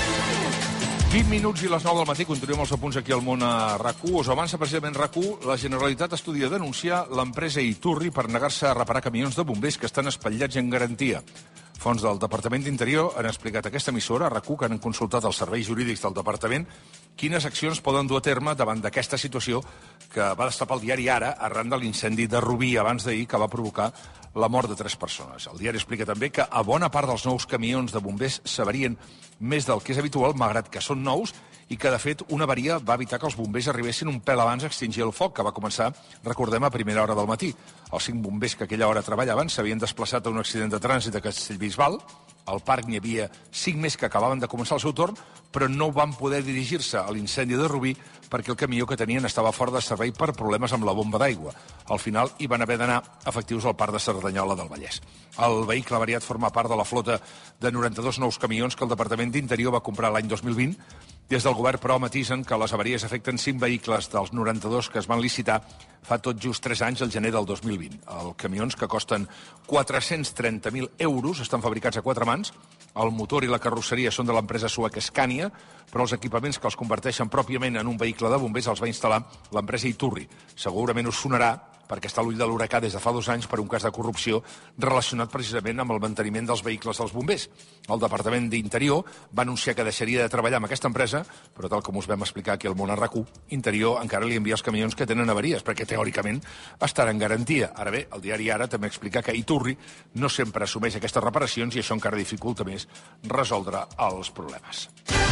20 minuts i les 9 del matí, continuem els apunts aquí al món a RAC1. Us avança precisament RAC1, la Generalitat estudia denunciar l'empresa Iturri per negar-se a reparar camions de bombers que estan espatllats en garantia. Fonts del Departament d'Interior han explicat a aquesta emissora, a RAC1, que han consultat els serveis jurídics del Departament quines accions poden dur a terme davant d'aquesta situació que va destapar el diari Ara arran de l'incendi de Rubí abans d'ahir, que va provocar la mort de 3 persones. El diari explica també que a bona part dels nous camions de bombers s'avarien més del que és habitual, malgrat que són nous, i que, de fet, una avaria va evitar que els bombers arribessin un pèl abans a extingir el foc, que va començar, recordem, a primera hora del matí. Els 5 bombers que a aquella hora treballaven s'havien desplaçat a un accident de trànsit a Castellbisbal. Al parc n'hi havia 5 més que acabaven de començar el seu torn, però no van poder dirigir-se a l'incendi de Rubí perquè el camió que tenien estava fora de servei per problemes amb la bomba d'aigua. Al final hi van haver d'anar efectius al parc de Cerdanyola del Vallès. El vehicle avariat forma part de la flota de 92 nous camions que el Departament d'Interior va comprar l'any 2020. Des del govern, però, matisen que les avaries afecten 5 vehicles dels 92 que es van licitar fa tot just 3 anys, al gener del 2020. Els camions, que costen 430.000 euros, estan fabricats a 4 mans. El motor i la carrosseria són de l'empresa sueca Scania, però els equipaments que els converteixen pròpiament en un vehicle de bombers els va instal·lar l'empresa Iturri. Segurament us sonarà perquè està a l'ull de l'huracà des de fa 2 anys per un cas de corrupció relacionat precisament amb el manteniment dels vehicles dels bombers. El Departament d'Interior va anunciar que deixaria de treballar amb aquesta empresa, però tal com us vam explicar aquí al món a RAC1, Interior encara li envia els camions que tenen avaries, perquè teòricament estarà en garantia. Ara bé, el diari Ara també explica que Iturri no sempre assumeix aquestes reparacions i això encara dificulta més resoldre els problemes.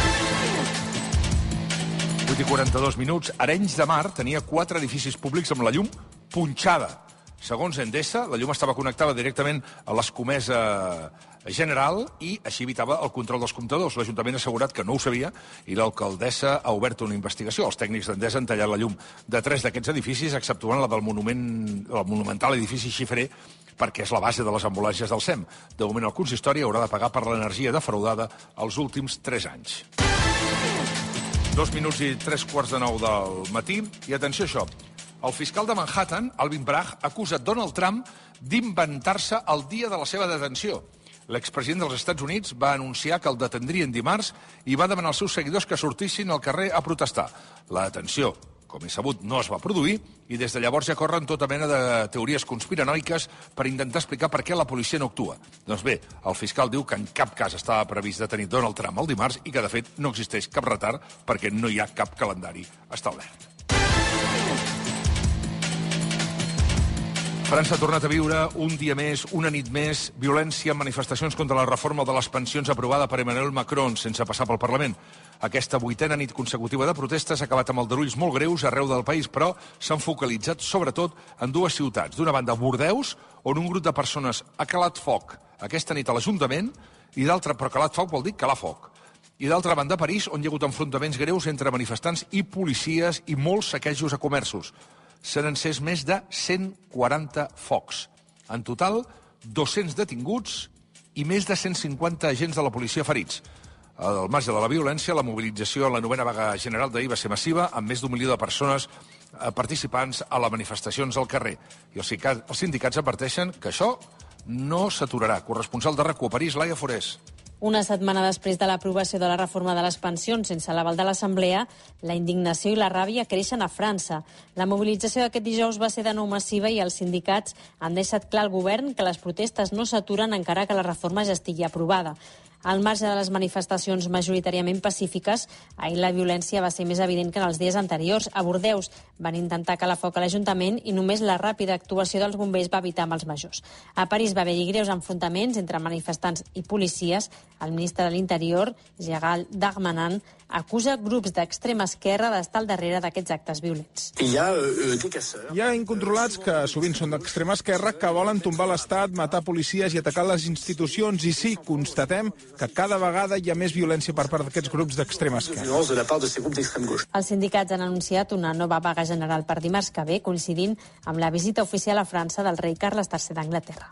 8:42 minuts. Arenys de Mar tenia 4 edificis públics amb la llum punxada. Segons Endesa, la llum estava connectada directament a l'escomesa general i així evitava el control dels comptadors. L'Ajuntament ha assegurat que no ho sabia i l'alcaldessa ha obert una investigació. Els tècnics d'Endesa han tallat la llum de 3 d'aquests edificis, exceptuant la del monumental edifici xifrer, perquè és la base de les ambulàncies del SEM. De moment, el consistori haurà de pagar per l'energia defraudada els últims 3 anys. 2 minuts i 3:15 del matí. I atenció a això. El fiscal de Manhattan, Alvin Bragg, ha acusat Donald Trump d'inventar-se el dia de la seva detenció. L'expresident dels Estats Units va anunciar que el detendrien dimarts i va demanar als seus seguidors que sortissin al carrer a protestar. La detenció, Com és sabut, no es va produir i des de llavors ja corren tota mena de teories conspiranoiques per intentar explicar per què la policia no actua. Doncs bé, el fiscal diu que en cap cas estava previst detenir Donald Trump el dimarts i que, de fet, no existeix cap retard perquè no hi ha cap calendari establert. França ha tornat a viure un dia més, una nit més, violència en manifestacions contra la reforma de les pensions aprovada per Emmanuel Macron sense passar pel Parlament. Aquesta 8a nit consecutiva de protestes ha acabat amb aldarulls molt greus arreu del país, però s'han focalitzat sobretot en dues ciutats. D'una banda, Bordeus, on un grup de persones ha calat foc aquesta nit a l'Ajuntament, i d'altra, però calat foc vol dir calar foc. I d'altra banda, París, on hi ha hagut enfrontaments greus entre manifestants i policies i molts saquejos a comerços. S'han encès més de 140 focs. En total, 200 detinguts i més de 150 agents de la policia ferits. Al marge de la violència, la mobilització en la 9a vaga general d'ahir va ser massiva, amb més d'1 milió de persones participants a les manifestacions al carrer. I els sindicats adverteixen que això no s'aturarà. Corresponsal de RAC1 a París, Laia Forés. Una setmana després de l'aprovació de la reforma de les pensions sense l'aval de l'Assemblea, la indignació i la ràbia creixen a França. La mobilització d'aquest dijous va ser de nou massiva i els sindicats han deixat clar al govern que les protestes no s'aturen encara que la reforma ja estigui aprovada. Al marge de les manifestacions majoritàriament pacífiques, ahir la violència va ser més evident que en els dies anteriors. A Bordeus van intentar calar foc a l'Ajuntament i només la ràpida actuació dels bombers va evitar amb els majors. A París va haver-hi greus enfrontaments entre manifestants i policies. El ministre de l'Interior, Gérald Darmanin, acusa grups d'extrema esquerra d'estar al darrere d'aquests actes violents. Hi ha incontrolats que sovint són d'extrema esquerra que volen tombar l'Estat, matar policies i atacar les institucions. I sí, constatem que cada vegada hi ha més violència per part d'aquests grups d'extrema esquerra. Els sindicats han anunciat una nova vaga general per dimarts que ve, coincidint amb la visita oficial a França del rei Carles III d'Anglaterra.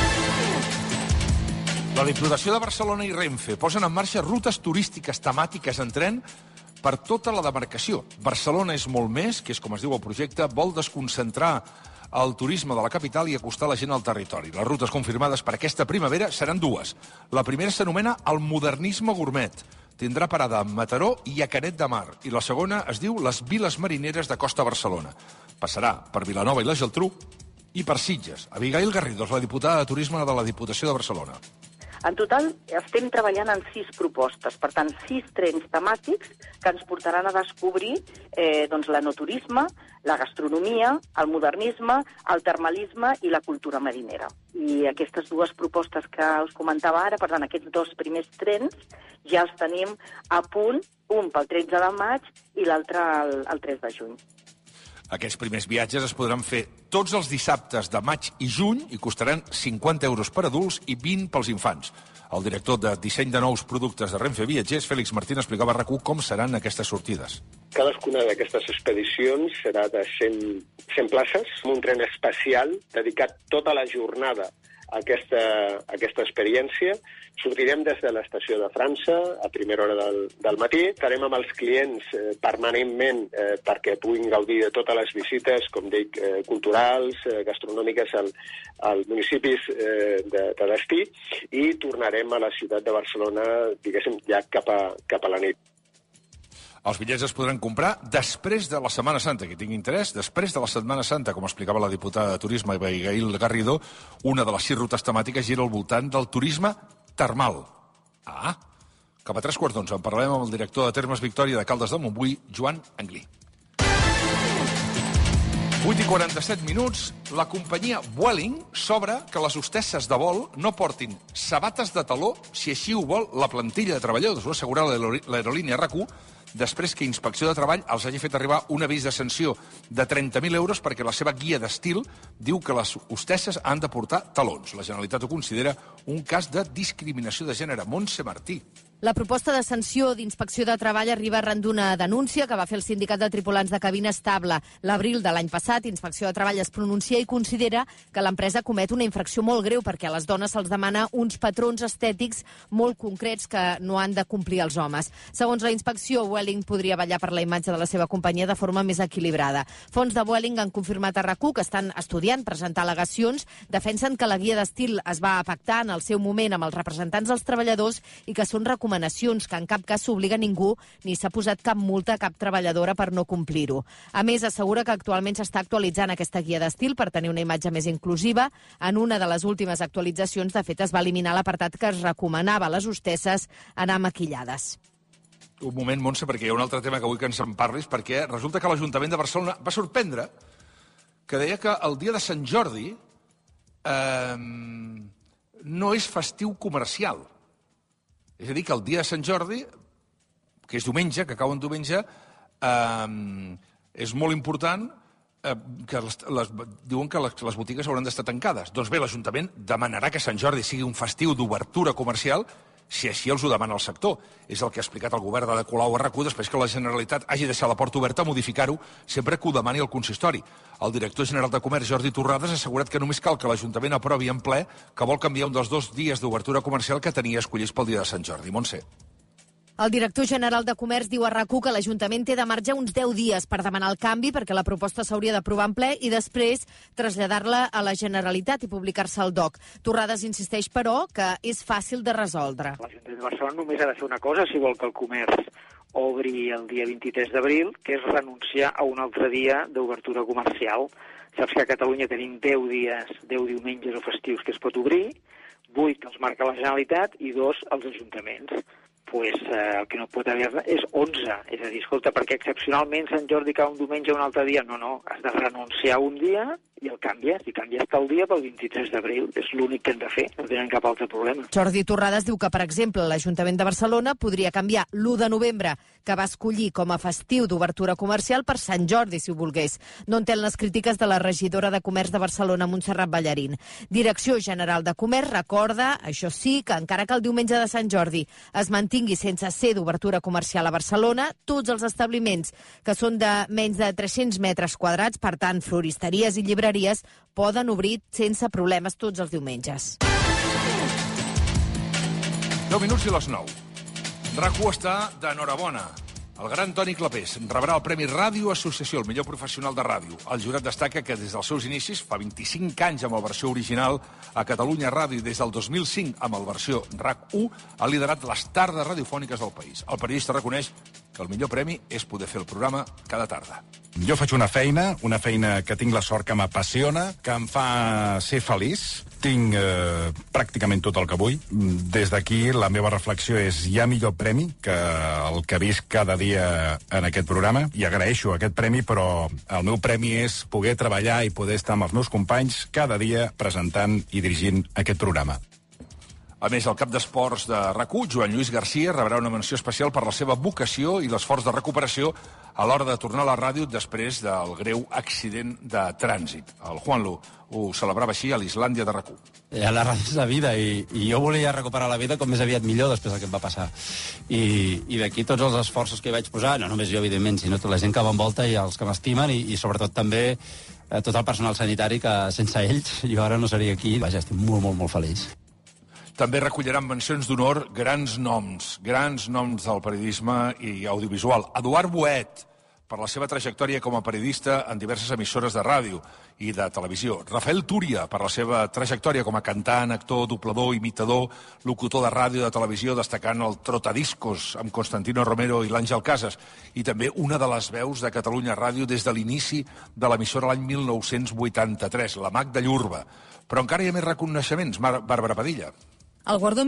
La Diputació de Barcelona i Renfe posen en marxa rutes turístiques temàtiques en tren per tota la demarcació. Barcelona és molt més, que és com es diu el projecte, vol desconcentrar el turisme de la capital i acostar la gent al territori. Les rutes confirmades per aquesta primavera seran dues. La primera s'anomena el modernisme gourmet. Tindrà parada a Mataró i a Canet de Mar. I la segona es diu les viles marineres de Costa Barcelona. Passarà per Vilanova i la Geltrú i per Sitges. Abigail Garrido és la diputada de Turisme de la Diputació de Barcelona. En total estem treballant en 6 propostes, per tant 6 trens temàtics que ens portaran a descobrir l'enoturisme, la gastronomia, el modernisme, el termalisme i la cultura marinera. I aquestes dues propostes que us comentava ara, per tant aquests 2 primers trens ja els tenim a punt, un pel 13 de maig i l'altre el 3 de juny. Aquests primers viatges es podran fer tots els dissabtes de maig i juny i costaran 50 euros per adults i 20 pels infants. El director de disseny de nous productes de Renfe Viatgers, Fèlix Martín, explicava a RAC1 com seran aquestes sortides. Cadascuna d'aquestes expedicions serà de 100 places, un tren especial dedicat tota la jornada a aquesta experiència. Sortirem des de l'estació de França a primera hora del matí. Estarem amb els clients permanentment perquè puguin gaudir de totes les visites, com dic, culturals, gastronòmiques als municipis de destí, i tornarem a la ciutat de Barcelona, diguéssim, ja cap a la nit. Els bitllets es podran comprar després de la Setmana Santa. Qui tingui interès, després de la Setmana Santa, com explicava la diputada de Turisme, Abigail Garrido, una de les 6 rutes temàtiques gira al voltant del turisme termal. Cap a 3:15 en parlarem amb el director de Termes Victòria de Caldes de Montbui, Joan Anglí. 8:47, la companyia Vueling s'obre que les hostesses de vol no portin sabates de taló si així ho vol la plantilla de treballadors. Ho ha assegurat l'aerolínia RAC1 després que Inspecció de Treball els hagi fet arribar un avís de sanció de 30.000 euros perquè la seva guia d'estil diu que les hostesses han de portar talons. La Generalitat ho considera un cas de discriminació de gènere. Montse Martí. La proposta de sanció d'Inspecció de Treball arriba arran d'una denúncia que va fer el Sindicat de Tripulants de Cabina Estable. L'abril de l'any passat, Inspecció de Treball es pronuncia i considera que l'empresa comet una infracció molt greu perquè a les dones se'ls demana uns patrons estètics molt concrets que no han de complir els homes. Segons la inspecció, Vueling podria vetllar per la imatge de la seva companyia de forma més equilibrada. Fons de Vueling han confirmat a RAC1 que estan estudiant presentar al·legacions, defensen que la guia d'estil es va pactar en el seu moment amb els representants dels treballadors i que són recomanacions recomanacions, que en cap cas s'obliga ningú ni s'ha posat cap multa a cap treballadora per no complir-ho. A més, assegura que actualment s'està actualitzant aquesta guia d'estil per tenir una imatge més inclusiva. En una de les últimes actualitzacions, de fet, es va eliminar l'apartat que es recomanava a les hostesses anar maquillades. Un moment, Montse, perquè hi ha un altre tema que vull que ens en parlis, perquè resulta que l'Ajuntament de Barcelona va sorprendre que deia que el dia de Sant Jordi no és festiu comercial. És a dir, que el dia de Sant Jordi, que és diumenge, que cau en diumenge, és molt important que diuen que les botigues hauran d'estar tancades. Doncs bé, l'Ajuntament demanarà que Sant Jordi sigui un festiu d'obertura comercial si així els ho demana el sector. És el que ha explicat el govern de Colau a RAC1 després que la Generalitat hagi deixat la porta oberta a modificar-ho sempre que ho demani el consistori. El director general de Comerç, Jordi Torrades, ha assegurat que només cal que l'Ajuntament aprovi en ple que vol canviar un dels 2 dies d'obertura comercial que tenia escollits pel dia de Sant Jordi. Montse. El director general de Comerç diu a RAC1 que l'Ajuntament té de marge uns 10 dies per demanar el canvi perquè la proposta s'hauria d'aprovar en ple i després traslladar-la a la Generalitat i publicar-se al DOC. Torrades insisteix, però, que és fàcil de resoldre. L'Ajuntament de Barcelona només ha de fer una cosa si vol que el comerç obri el dia 23 d'abril, que és renunciar a un altre dia d'obertura comercial. Saps que a Catalunya tenim 10 dies, 10 diumenges o festius que es pot obrir, 8 els marca la Generalitat i 2 els ajuntaments. El que no pot haver és 11. És a dir, escolta, perquè excepcionalment Sant Jordi cau un diumenge o un altre dia. No, has de renunciar un dia i el canvies. I canvies tal dia pel 23 d'abril. És l'únic que hem de fer. No tenen cap altre problema. Jordi Torrades diu que, per exemple, l'Ajuntament de Barcelona podria canviar l'1 de novembre, que va escollir com a festiu d'obertura comercial, per Sant Jordi, si ho volgués. No entén les crítiques de la regidora de Comerç de Barcelona, Montserrat Ballarín. Direcció General de Comerç recorda, això sí, que encara que el diumenge de Sant Jordi es mantingui sense ser d'obertura comercial a Barcelona, tots els establiments que són de menys de 300 metres quadrats, per tant, floristeries i llibreries, poden obrir sense problemes tots els diumenges. 10 minuts i les 9. RAC1 està d'enhorabona. El gran Toni Clapés rebrà el Premi Ràdio Associació, el millor professional de ràdio. El jurat destaca que des dels seus inicis, fa 25 anys amb la versió original, a Catalunya Ràdio i des del 2005 amb la versió RAC1, ha liderat les tardes radiofòniques del país. El periodista reconeix que el millor premi és poder fer el programa cada tarda. Jo faig una feina que tinc la sort que m'apassiona, que em fa ser feliç. Tinc pràcticament tot el que vull. Des d'aquí la meva reflexió és: hi ha millor premi que el que visc cada dia en aquest programa, i agraeixo aquest premi, però el meu premi és poder treballar i poder estar amb els meus companys cada dia presentant i dirigint aquest programa. A més, el cap d'esports de RAC1, Joan Lluís Garcia, rebrà una menció especial per la seva vocació i l'esforç de recuperació a l'hora de tornar a la ràdio després del greu accident de trànsit. El Juanlu ho celebrava així a l'Islàndia de RAC1. La ràdio és la vida i jo volia recuperar la vida com més aviat millor després del que em va passar. I d'aquí tots els esforços que hi vaig posar, no només jo, evidentment, sinó tota la gent que m'envolta i els que m'estimen i sobretot també tot el personal sanitari, que sense ells jo ara no seria aquí. Vaja, estic molt, molt, molt feliç. També recolliran mencions d'honor grans noms del periodisme i audiovisual. Eduard Boet, per la seva trajectòria com a periodista en diverses emissores de ràdio i de televisió. Rafael Túria, per la seva trajectòria com a cantant, actor, doblador, imitador, locutor de ràdio i de televisió, destacant el Trotadiscos amb Constantino Romero i l'Àngel Casas. I també una de les veus de Catalunya Ràdio des de l'inici de l'emissora l'any 1983, la Magda Llurba. Però encara hi ha més reconeixements, Bàrbara Padilla. El guardó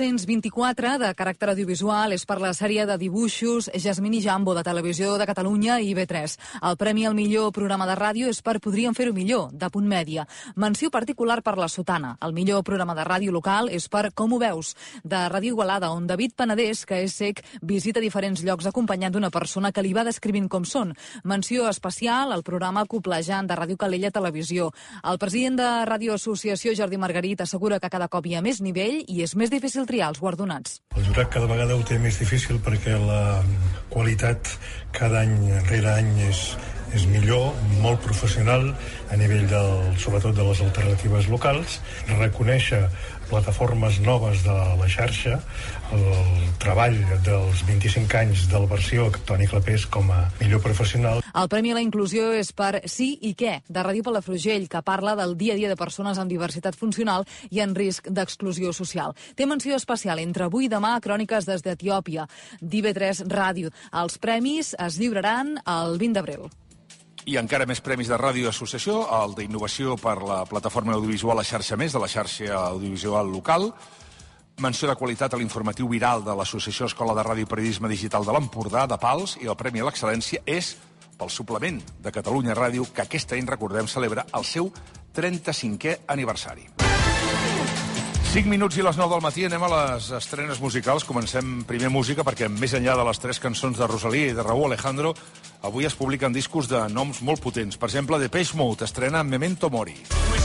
1924, de caràcter audiovisual, és per la sèrie de dibuixos Jasmine i Jambo, de Televisió de Catalunya i IB3. El premi al millor programa de ràdio és per Podríem fer-ho millor, de Punt Mèdia. Menció particular per La Sotana. El millor programa de ràdio local és per Com ho veus, de Ràdio Igualada, on David Penedès, que és cec, visita diferents llocs acompanyant d'una persona que li va descrivint com són. Menció especial al programa Coplejant, de Ràdio Calella Televisió. El president de Ràdio Associació, Jordi Margarit, assegura que cada cop hi ha més nivell i és més difícil triar els guardonats. El jurat cada vegada ho té més difícil perquè la qualitat cada any rere any és és millor, molt professional a nivell sobretot de les alternatives locals, reconèixer plataformes noves de la xarxa, el treball dels 25 anys del versió Toni Clapés com a millor professional. El Premi a la Inclusió és per Sí i Què, de Ràdio Palafrugell, que parla del dia a dia de persones amb diversitat funcional i en risc d'exclusió social. Té menció especial entre avui i demà a Cròniques des d'Etiòpia, d'IV3 Ràdio. Els premis es lliuraran el 20 d'abril. I encara més premis de Ràdio Associació, el d'innovació per la plataforma audiovisual La Xarxa Més, de la xarxa audiovisual local, menció de qualitat a l'informatiu viral de l'Associació Escola de Ràdio i Periodisme Digital de l'Empordà, de Pals, i el Premi a l'Excel·lència és pel suplement de Catalunya Ràdio, que aquest any, recordem, celebra el seu 35è aniversari. 5 minuts i les 9 del matí, anem a les estrenes musicals. Comencem primer música, perquè més enllà de les 3 cançons de Rosalía i de Raúl Alejandro, avui es publiquen discos de noms molt potents. Per exemple, Depeche Mode estrena Memento Mori.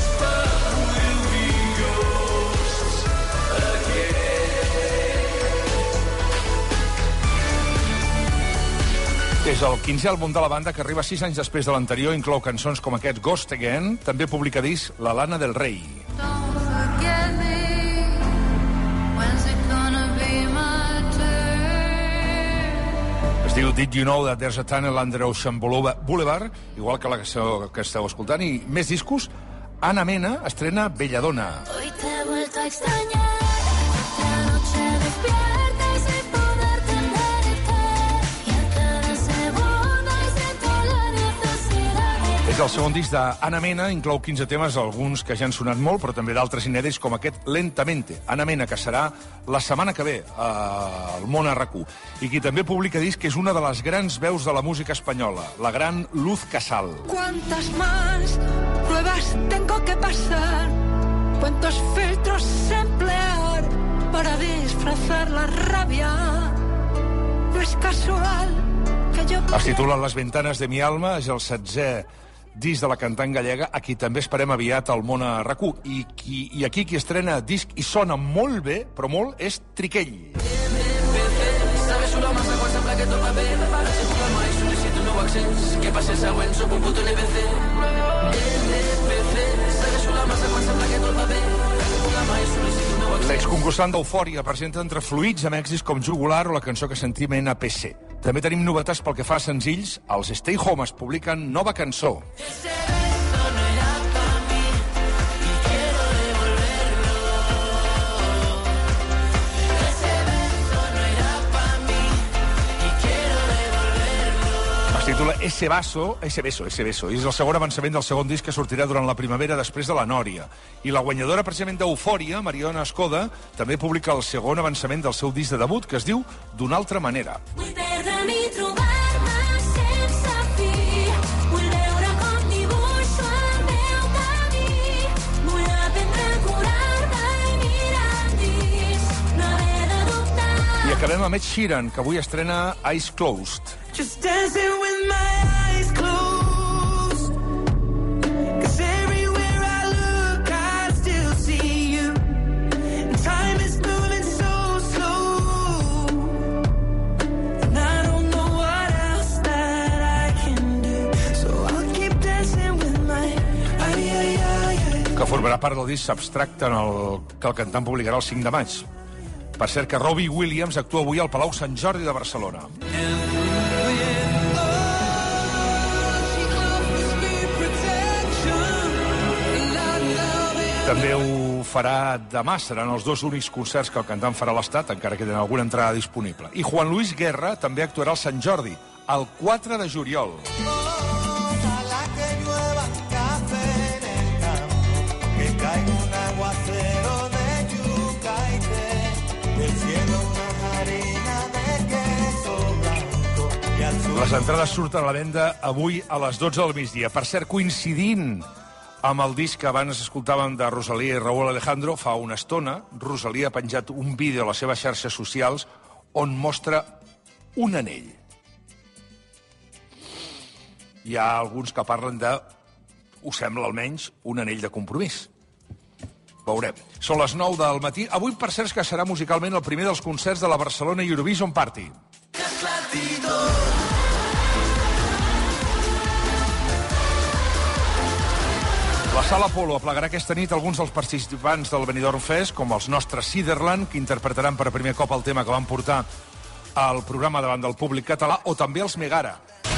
És el 15è àlbum de la banda, que arriba 6 anys després de l'anterior, inclou cançons com aquest Ghost Again. També publica disc La Lana del Rey. Es diu Did You Know That There's a Tunnel Under Ocean Boulevard, igual que la que esteu escoltant. I més discos, Ana Mena estrena Belladona. Hoy te he vuelto a extrañar, otra noche despierta y sin poder tenerte, y a cada segundo siento la necesidad de... És el segon disc d'Ana Mena, inclou 15 temes, alguns que ja han sonat molt, però també d'altres inèdits, com aquest Lentamente. Ana Mena, que serà la setmana que ve al Món RQ. I qui també publica disc és una de les grans veus de la música espanyola, la gran Luz Casal. ¿Cuántas más pruebas tengo que pasar? ¿Cuántos filtros emplear para disfrazar la rabia? No es casual que yo... Es titula Las ventanas de mi alma, és el 16è disc de la cantant gallega, a qui també esperem aviat al Món RQ. I aquí qui estrena disc i sona molt bé, però molt, és Triquell. Sabes una massa quan sembla que tot va bé, prepara segura mai, sol·licito un nou accés, que passi el següent, sóc un puto NPC. Sabes una massa quan sembla que tot va bé, segura mai, sol·licito un nou accés. L'exconcursant d'Eufòria presenta entre fluids amb èxits com Jugular o la cançó que sentim NPC. També tenim novetats pel que fa a senzills. Els Stay Home es publiquen nova cançó. Es titula Ese Beso. I és el segon avançament del segon disc que sortirà durant la primavera després de la Nòria. I la guanyadora precisament d'Eufòria, Mariona Escoda, també publica el segon avançament del seu disc de debut, que es diu D'una altra manera. Vull perdre'm i trobar-me sense fi. Vull veure com dibuixo el meu camí. Vull aprendre a curar-me i mirar endins. No haver de dubtar. I acabem amb Ed Sheeran, que avui estrena Eyes Closed. Just dancing with my eyes closed. 'Cause everywhere I look, I still see you. And time is moving so slow. And I don't know what else that I can do. So I'll keep dancing with my eyes. Que formarà part del disc Abstract que el cantant publicarà el 5 de maig. Per cert, que Robbie Williams actua avui al Palau Sant Jordi de Barcelona. També ho farà demà, seran els 2 únics concerts que el cantant farà a l'Estat, encara que tenen alguna entrada disponible. I Juan Luis Guerra també actuarà al Sant Jordi, el 4 de juliol. Les entrades surten a la venda avui a les 12 del migdia. Per cert, coincidint amb el disc que abans escoltàvem de Rosalía i Raúl Alejandro, fa una estona, Rosalía ha penjat un vídeo a les seves xarxes socials on mostra un anell. Hi ha alguns que parlen de, ho sembla almenys, un anell de compromís. Veurem. Són les 9 del matí. Avui, per cert, que serà musicalment el primer dels concerts de la Barcelona Eurovision Party. La Sala Apolo aplegarà aquesta nit alguns dels participants del Benidorm Fest, com els nostres Ciderland, que interpretaran per primer cop el tema que van portar al programa davant del públic català, o també els Megara.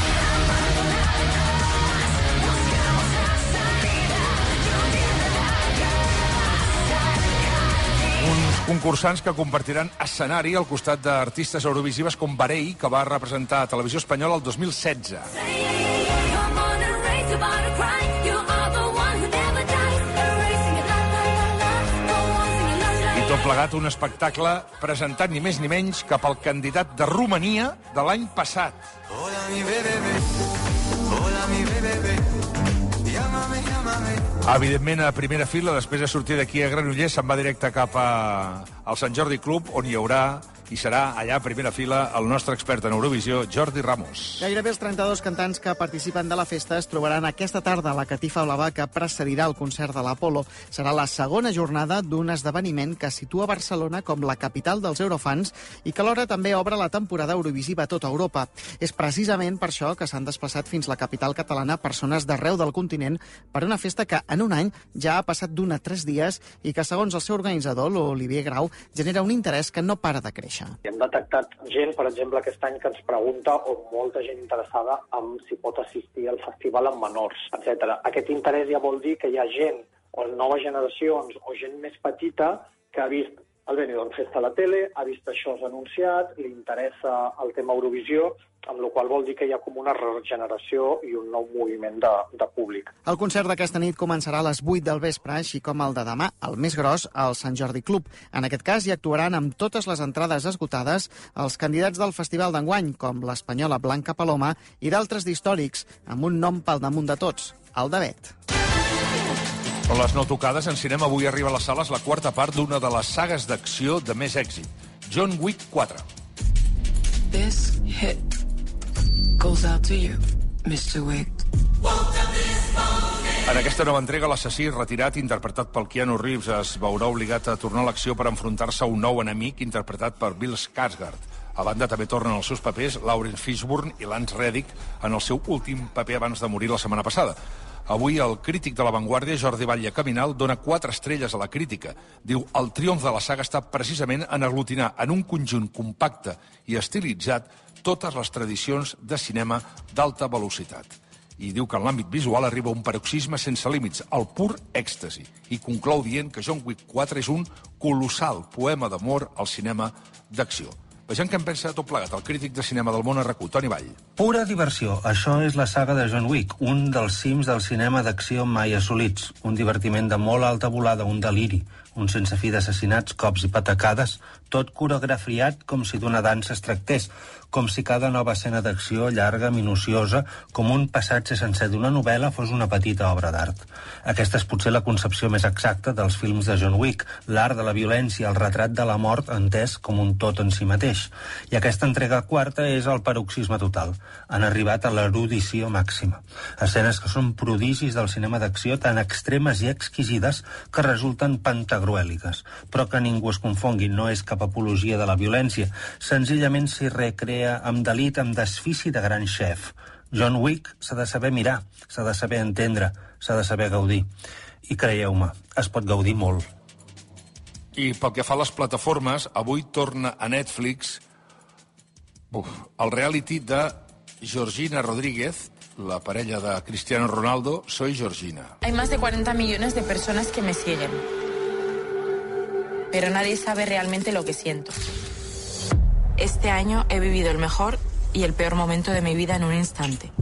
Uns concursants que compartiran escenari al costat d'artistes eurovisives com Barei, que va representar a Televisió Espanyola el 2016. I tot plegat un espectacle presentat ni més ni menys que pel candidat de Romania de l'any passat. Hola, mi bebé. Hola, mi bebé. Llámame, llámame. Evidentment, a primera fila, després de sortir d'aquí a Granollers, se'n va directe cap al Sant Jordi Club, on hi haurà i serà allà a primera fila el nostre expert en Eurovisió, Jordi Ramos. Gairebé els 32 cantants que participen de la festa es trobaran aquesta tarda a la Catifa Blava que precedirà el concert de l'Apolo. Serà la segona jornada d'un esdeveniment que situa Barcelona com la capital dels eurofans i que alhora també obre la temporada eurovisiva a tota Europa. És precisament per això que s'han desplaçat fins la capital catalana persones d'arreu del continent per una festa que en un any ja ha passat d'un a 3 dies i que, segons el seu organitzador, l'Olivier Grau, genera un interès que no para de créixer. Hem detectat gent, per exemple, aquest any que ens pregunta, o molta gent interessada en si pot assistir al festival amb menors, etc. Aquest interès ja vol dir que hi ha gent, o noves generacions, o gent més petita, que ha vist el Benidorm Fest a la tele, ha vist això anunciat, li interessa el tema Eurovisió, amb la qual vol dir que hi ha com una regeneració i un nou moviment de públic. El concert d'aquesta nit començarà a les 8 del vespre, així com el de demà, el més gros, al Sant Jordi Club. En aquest cas hi actuaran amb totes les entrades esgotades els candidats del festival d'enguany, com l'espanyola Blanca Paloma i d'altres d'històrics, amb un nom pel damunt de tots, el de Bet. Són les no tocades. En cinema avui arriba a les sales la quarta part d'una de les sagues d'acció de més èxit, John Wick 4. This hit goes out to you, Mr. Wick. En aquesta nova entrega, l'assassí retirat, interpretat pel Keanu Reeves, es veurà obligat a tornar a l'acció per enfrontar-se a un nou enemic interpretat per Bill Skarsgård. A banda, també tornen els seus papers Lawrence Fishburne i Lance Reddick en el seu últim paper abans de morir la setmana passada. Avui el crític de La Vanguardia, Jordi Batlle Caminal, dona 4 estrelles a la crítica. Diu, el triomf de la saga està precisament en aglutinar en un conjunt compacte i estilitzat totes les tradicions de cinema d'alta velocitat. I diu que en l'àmbit visual arriba un paroxisme sense límits, el pur èxtasi. I conclou dient que John Wick 4 és un colossal poema d'amor al cinema d'acció. Vejam què en pensa de tot plegat el crític de cinema del món a RAC1, Toni Vall. Pura diversió. Això és la saga de John Wick, un dels cims del cinema d'acció mai assolits. Un divertiment de molt alta volada, un deliri, un sense fi d'assassinats, cops i patacades, tot coreografiat com si d'una dansa es tractés, com si cada nova escena d'acció llarga, minuciosa, com un passatge sencer d'una novel·la fos una petita obra d'art. Aquesta és potser la concepció més exacta dels films de John Wick, l'art de la violència, el retrat de la mort entès com un tot en si mateix. I aquesta entrega quarta és el paroxisme total. Han arribat a l'erudició màxima. Escenes que són prodigis del cinema d'acció tan extremes i exquisides que resulten pantagruèliques, però que ningú es confongui, no és cap apologia de la violència, senzillament s'hi recrea amb delit, amb desfici de gran xef. John Wick s'ha de saber mirar, s'ha de saber entendre, s'ha de saber gaudir. I creieu-me, es pot gaudir molt. I pel que fa a les plataformes, avui torna a Netflix el reality de Georgina Rodríguez, la parella de Cristiano Ronaldo, Soy Georgina. Hay más de 40 millones de personas que me siguen, pero nadie sabe realmente lo que siento. Este año he vivido el mejor y el peor momento de mi vida en un instante.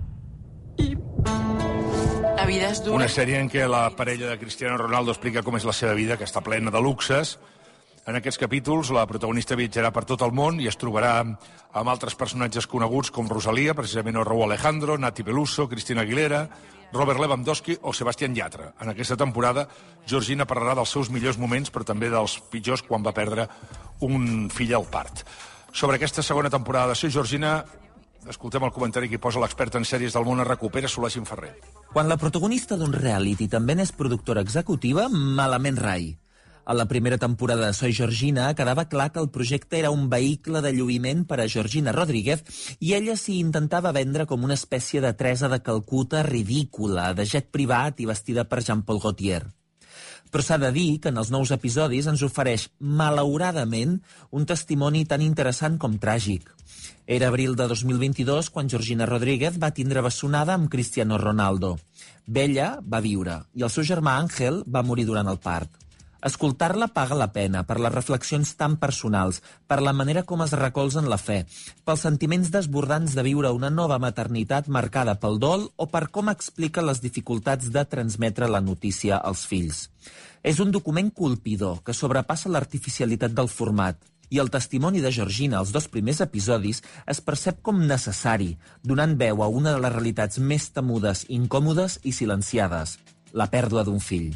La vida és dura. Una sèrie en què la parella de Cristiano Ronaldo explica com és la seva vida, que està plena de luxes. En aquests capítols, la protagonista viatjarà per tot el món i es trobarà amb altres personatges coneguts com Rosalía, precisament o Raúl Alejandro, Nati Peluso, Cristina Aguilera, Robert Lewandowski o Sebastián Yatra. En aquesta temporada, Georgina parlarà dels seus millors moments, però també dels pitjors quan va perdre un fill al part. Sobre aquesta segona temporada de Soy Georgina, escoltem el comentari que posa l'expert en sèries del món a Recupera, Solà Xinferrer. Quan la protagonista d'un reality també n'és productora executiva, malament rai. A la primera temporada de Soy Georgina quedava clar que el projecte era un vehicle de lluïment per a Georgina Rodríguez i ella s'hi intentava vendre com una espècie de Teresa de Calcuta ridícula, de jet privat i vestida per Jean-Paul Gaultier. Però s'ha de dir que en els nous episodis ens ofereix, malauradament, un testimoni tan interessant com tràgic. Era abril de 2022 quan Georgina Rodríguez va tindre bessonada amb Cristiano Ronaldo. Bella va viure i el seu germà Àngel va morir durant el part. Escoltar-la paga la pena per les reflexions tan personals, per la manera com es recolzen la fe, pels sentiments desbordants de viure una nova maternitat marcada pel dol o per com explica les dificultats de transmetre la notícia als fills. És un document colpidor que sobrepassa l'artificialitat del format i el testimoni de Georgina als 2 primers episodis es percep com necessari, donant veu a una de les realitats més temudes, incòmodes i silenciades, la pèrdua d'un fill.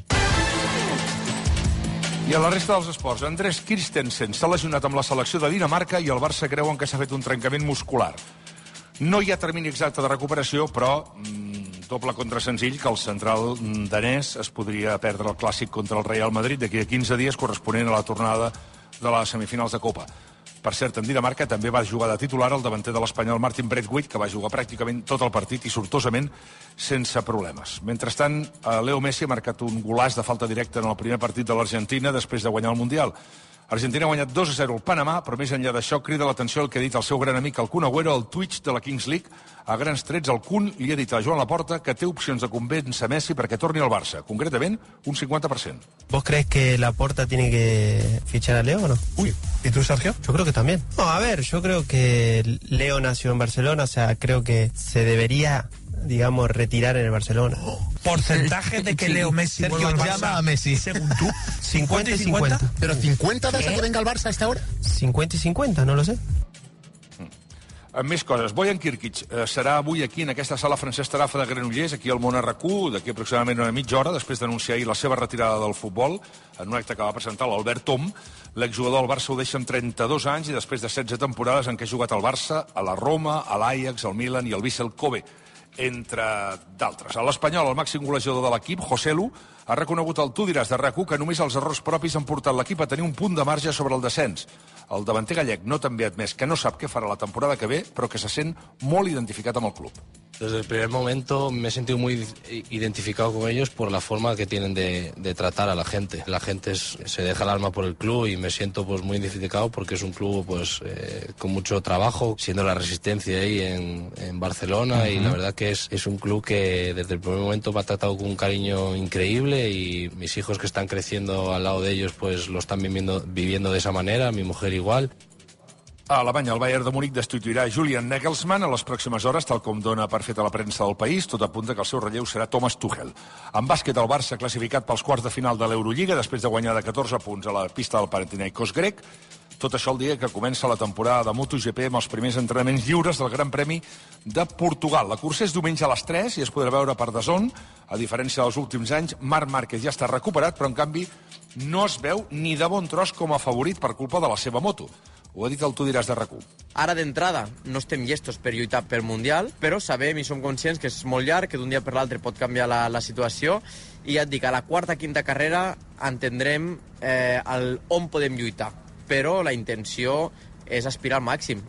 I a la resta dels esports, Andrés Christensen s'ha lesionat amb la selecció de Dinamarca i el Barça creuen que s'ha fet un trencament muscular. No hi ha termini exacte de recuperació, però doble contra senzill que el central danès es podria perdre el clàssic contra el Real Madrid d'aquí a 15 dies corresponent a la tornada de les semifinals de Copa. Per cert, en Dinamarca també va jugar de titular el davanter de l'espanyol Martin Braithwaite, que va jugar pràcticament tot el partit i sortosament sense problemes. Mentrestant, Leo Messi ha marcat un golàs de falta directa en el primer partit de l'Argentina després de guanyar el Mundial. Argentina ha guanyat 2-0 al Panamà, però més enllà d'això crida l'atenció el que ha dit el seu gran amic, el Kun Agüero, al Twitch de la Kings League. A grans trets, el Kun li ha dit a Joan Laporta que té opcions de convèncer Messi perquè torni al Barça, concretament un 50%. ¿Vos crees que Laporta tiene que fichar a Leo o no? Uy, ¿y tú, Sergio? Yo creo que también. No, a ver, yo creo que Leo nació en Barcelona, o sea, creo que se debería, digamos, retirar en el Barcelona. ¿Porcentaje de que Leo Messi vuelva al Barça? Llama a Messi. Según tú, 50 y 50. ¿Pero 50 das a que venga al Barça a esta hora? 50 y 50, no lo sé. Amb més coses, Bojan Kirkic serà avui aquí en aquesta sala Francesc Tarafa de Granollers, aquí al Món RQ, d'aquí aproximadament una mitja hora, després d'anunciar ahir la seva retirada del futbol, en un acte que va presentar l'Albert Tom. L'exjugador del Barça ho deixa amb 32 anys i després de 16 temporades en què ha jugat al Barça, a la Roma, a l'Ajax, al Milan i al Vissel Kobe, entre d'altres. A l'Espanyol, el màxim golejador de l'equip, Joselu, ha reconegut al Tu diràs de RAC1 que només els errors propis han portat l'equip a tenir un punt de marge sobre el descens. El davanter gallec no també ha admès que no sap què farà la temporada que ve, però que se sent molt identificat amb el club. Desde el primer momento me he sentido muy identificado con ellos por la forma que tienen de tratar a la gente. La gente se deja el alma por el club y me siento pues muy identificado porque es un club pues con mucho trabajo, siendo la Resistencia ahí en Barcelona. Y la verdad que es un club que desde el primer momento me ha tratado con un cariño increíble y mis hijos que están creciendo al lado de ellos pues lo están viviendo de esa manera, mi mujer igual. A Alemanya, el Bayern de Múnich destituirà Julian Nagelsmann a les pròximes hores, tal com dona per fet a la premsa del país. Tot apunta que el seu relleu serà Thomas Tuchel. En bàsquet, el Barça classificat pels quarts de final de l'Eurolliga després de guanyar de 14 punts a la pista del Panathinaikos grec. Tot això el dia que comença la temporada de MotoGP amb els primers entrenaments lliures del Gran Premi de Portugal. La cursa és diumenge a les 3 i es podrà veure per DAZN. A diferència dels últims anys, Marc Márquez ja està recuperat, però en canvi no es veu ni de bon tros com a favorit per culpa de la seva moto. Ho ha dit el Tu diràs de RAC1. Ara d'entrada no estem llestos per lluitar per Mundial, però sabem i som conscients que és molt llarg, que d'un dia per l'altre pot canviar la situació, i ja et dic, a la quarta, quinta carrera entendrem on podem lluitar, però la intenció és aspirar al màxim.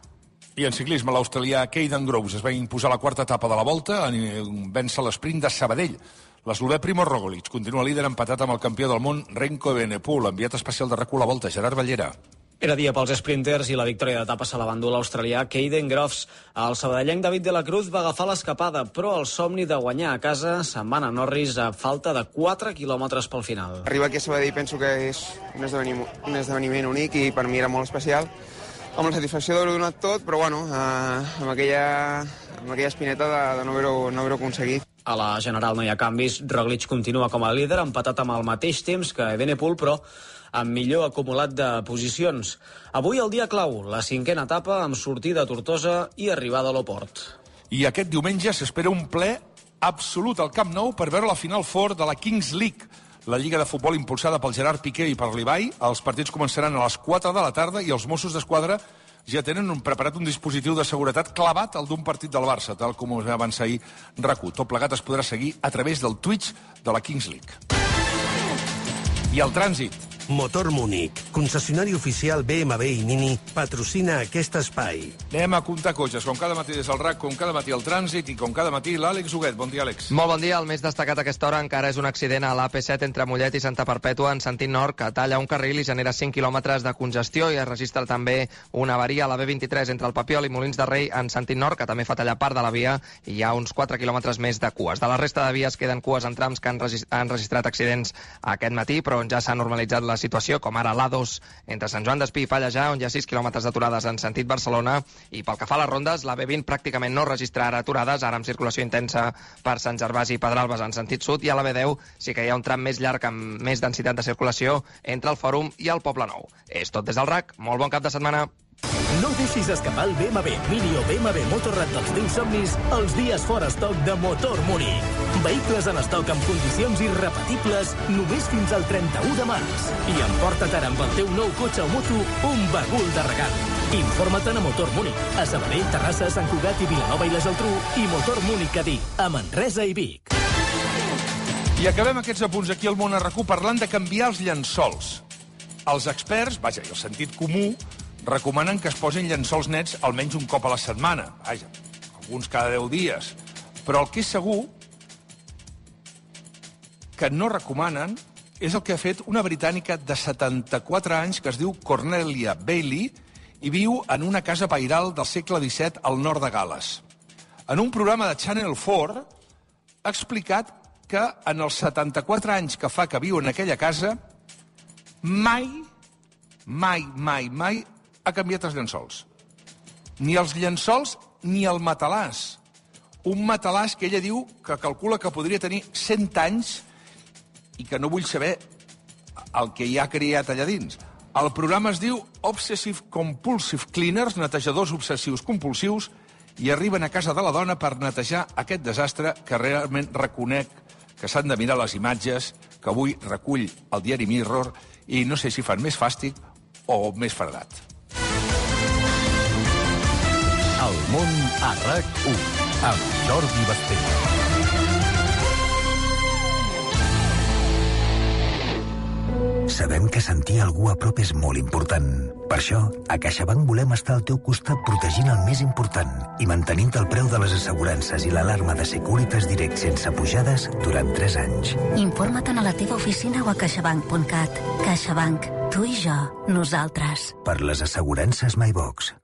I en ciclisme, l'australià Caden Groves es va imposar la quarta etapa de la Volta en vèncer l'esprint de Sabadell. L'eslovè Primož Roglič continua líder empatat amb el campió del món Renko Evenepoel. Enviat especial de RAC1 a la Volta, Gerard Ballera. Era dia pels sprinters i la victòria d'etapa se la va endur l'australià Caden Groves. El sabadellenc David de la Cruz va agafar l'escapada, però el somni de guanyar a casa se'n va anar Norris a falta de 4 quilòmetres pel final. Arribar aquí a Sabadell penso que és un esdeveniment únic i per mi era molt especial. Amb la satisfacció d'haver-ho donat tot, però bueno, amb aquella espineta de no haver-ho aconseguit. A la general no hi ha canvis. Roglič continua com a líder, empatat amb el mateix temps que Evenepoel, però amb millor acumulat de posicions. Avui el dia clau, la 5a etapa amb sortida a Tortosa i arribada a l'Oport. I aquest diumenge s'espera un ple absolut al Camp Nou per veure la Final Four de la Kings League, la lliga de futbol impulsada pel Gerard Piqué i per l'Ibai. Els partits començaran a les 4 de la tarda i els Mossos d'Esquadra ja tenen preparat un dispositiu de seguretat clavat al d'un partit del Barça, tal com us va avançar ahir RAC1. Tot plegat es podrà seguir a través del Twitch de la Kings League. I el trànsit. Motor Múnich, concessionari oficial BMW i Mini, patrocina aquest espai. Anem a comptar cotxes, com cada matí des del RAC, com cada matí al trànsit i com cada matí l'Àlex Huguet. Bon dia, Àlex. Molt bon dia. El més destacat a aquesta hora encara és un accident a l'AP7 entre Mollet i Santa Perpètua en sentit nord, que talla un carril i genera 5 quilòmetres de congestió, i es registra també una avaria a la B23 entre el Papiol i Molins de Rei en sentit nord, que també fa tallar part de la via, i hi ha uns 4 quilòmetres més de cues. De la resta de vies queden cues en trams que han registrat accidents aquest matí, però on ja s'ha normalitzat la situació, com ara l'A2 entre Sant Joan d'Espí i Pallejà, on hi ha 6 quilòmetres d'aturades en sentit Barcelona, i pel que fa a les rondes, la B20 pràcticament no registrarà aturades, ara amb circulació intensa per Sant Gervasi i Pedralbes en sentit sud, i a la B10 sí que hi ha un tram més llarg amb més densitat de circulació entre el Fòrum i el Poble Nou. És tot des del RAC. Molt bon cap de setmana. No deixis escapar el BMW Mini o BMW Motorrad dels teus somnis els dies fora estoc de Motor Múnich. Vehicles en estoc amb condicions irrepetibles només fins al 31 de març. I emporta't ara amb el teu nou cotxe o moto un bagul de regal. Informa't a Motor Múnich, a Sabadell, Terrassa, Sant Cugat i Vilanova i la Geltrú, i Motor Múnich Cadí, a Manresa i Vic. I acabem aquests apunts aquí al Món a RAC1 parlant de canviar els llençols. Els experts, vaja, i el sentit comú, recomanen que es posin llençols nets almenys un cop a la setmana. Vaja, alguns cada 10 dies. Però el que és segur que no recomanen és el que ha fet una britànica de 74 anys que es diu Cornelia Bailey i viu en una casa pairal del segle XVII al nord de Gal·les. En un programa de Channel 4 ha explicat que en els 74 anys que fa que viu en aquella casa mai ha canviat els llençols. Ni els llençols ni el matalàs. Un matalàs que ella diu que calcula que podria tenir 100 anys i que no vull saber el que hi ha creat allà dins. El programa es diu Obsessive Compulsive Cleaners, netejadors obsessius compulsius, i arriben a casa de la dona per netejar aquest desastre que realment reconec que s'han de mirar les imatges que avui recull el diari Mirror i no sé si fan més fàstic o més fredat. El món a RAC1 amb Jordi Basté. Sabem que sentir algú a prop és molt important. Per això, a CaixaBank volem estar al teu costat protegint el més important i mantenint el preu de les assegurances i l'alarma de Securitas Direct sense pujades durant 3 anys. Informa't a la teva oficina o a caixabank.cat. CaixaBank. Tu i jo. Nosaltres. Per les assegurances MyBox.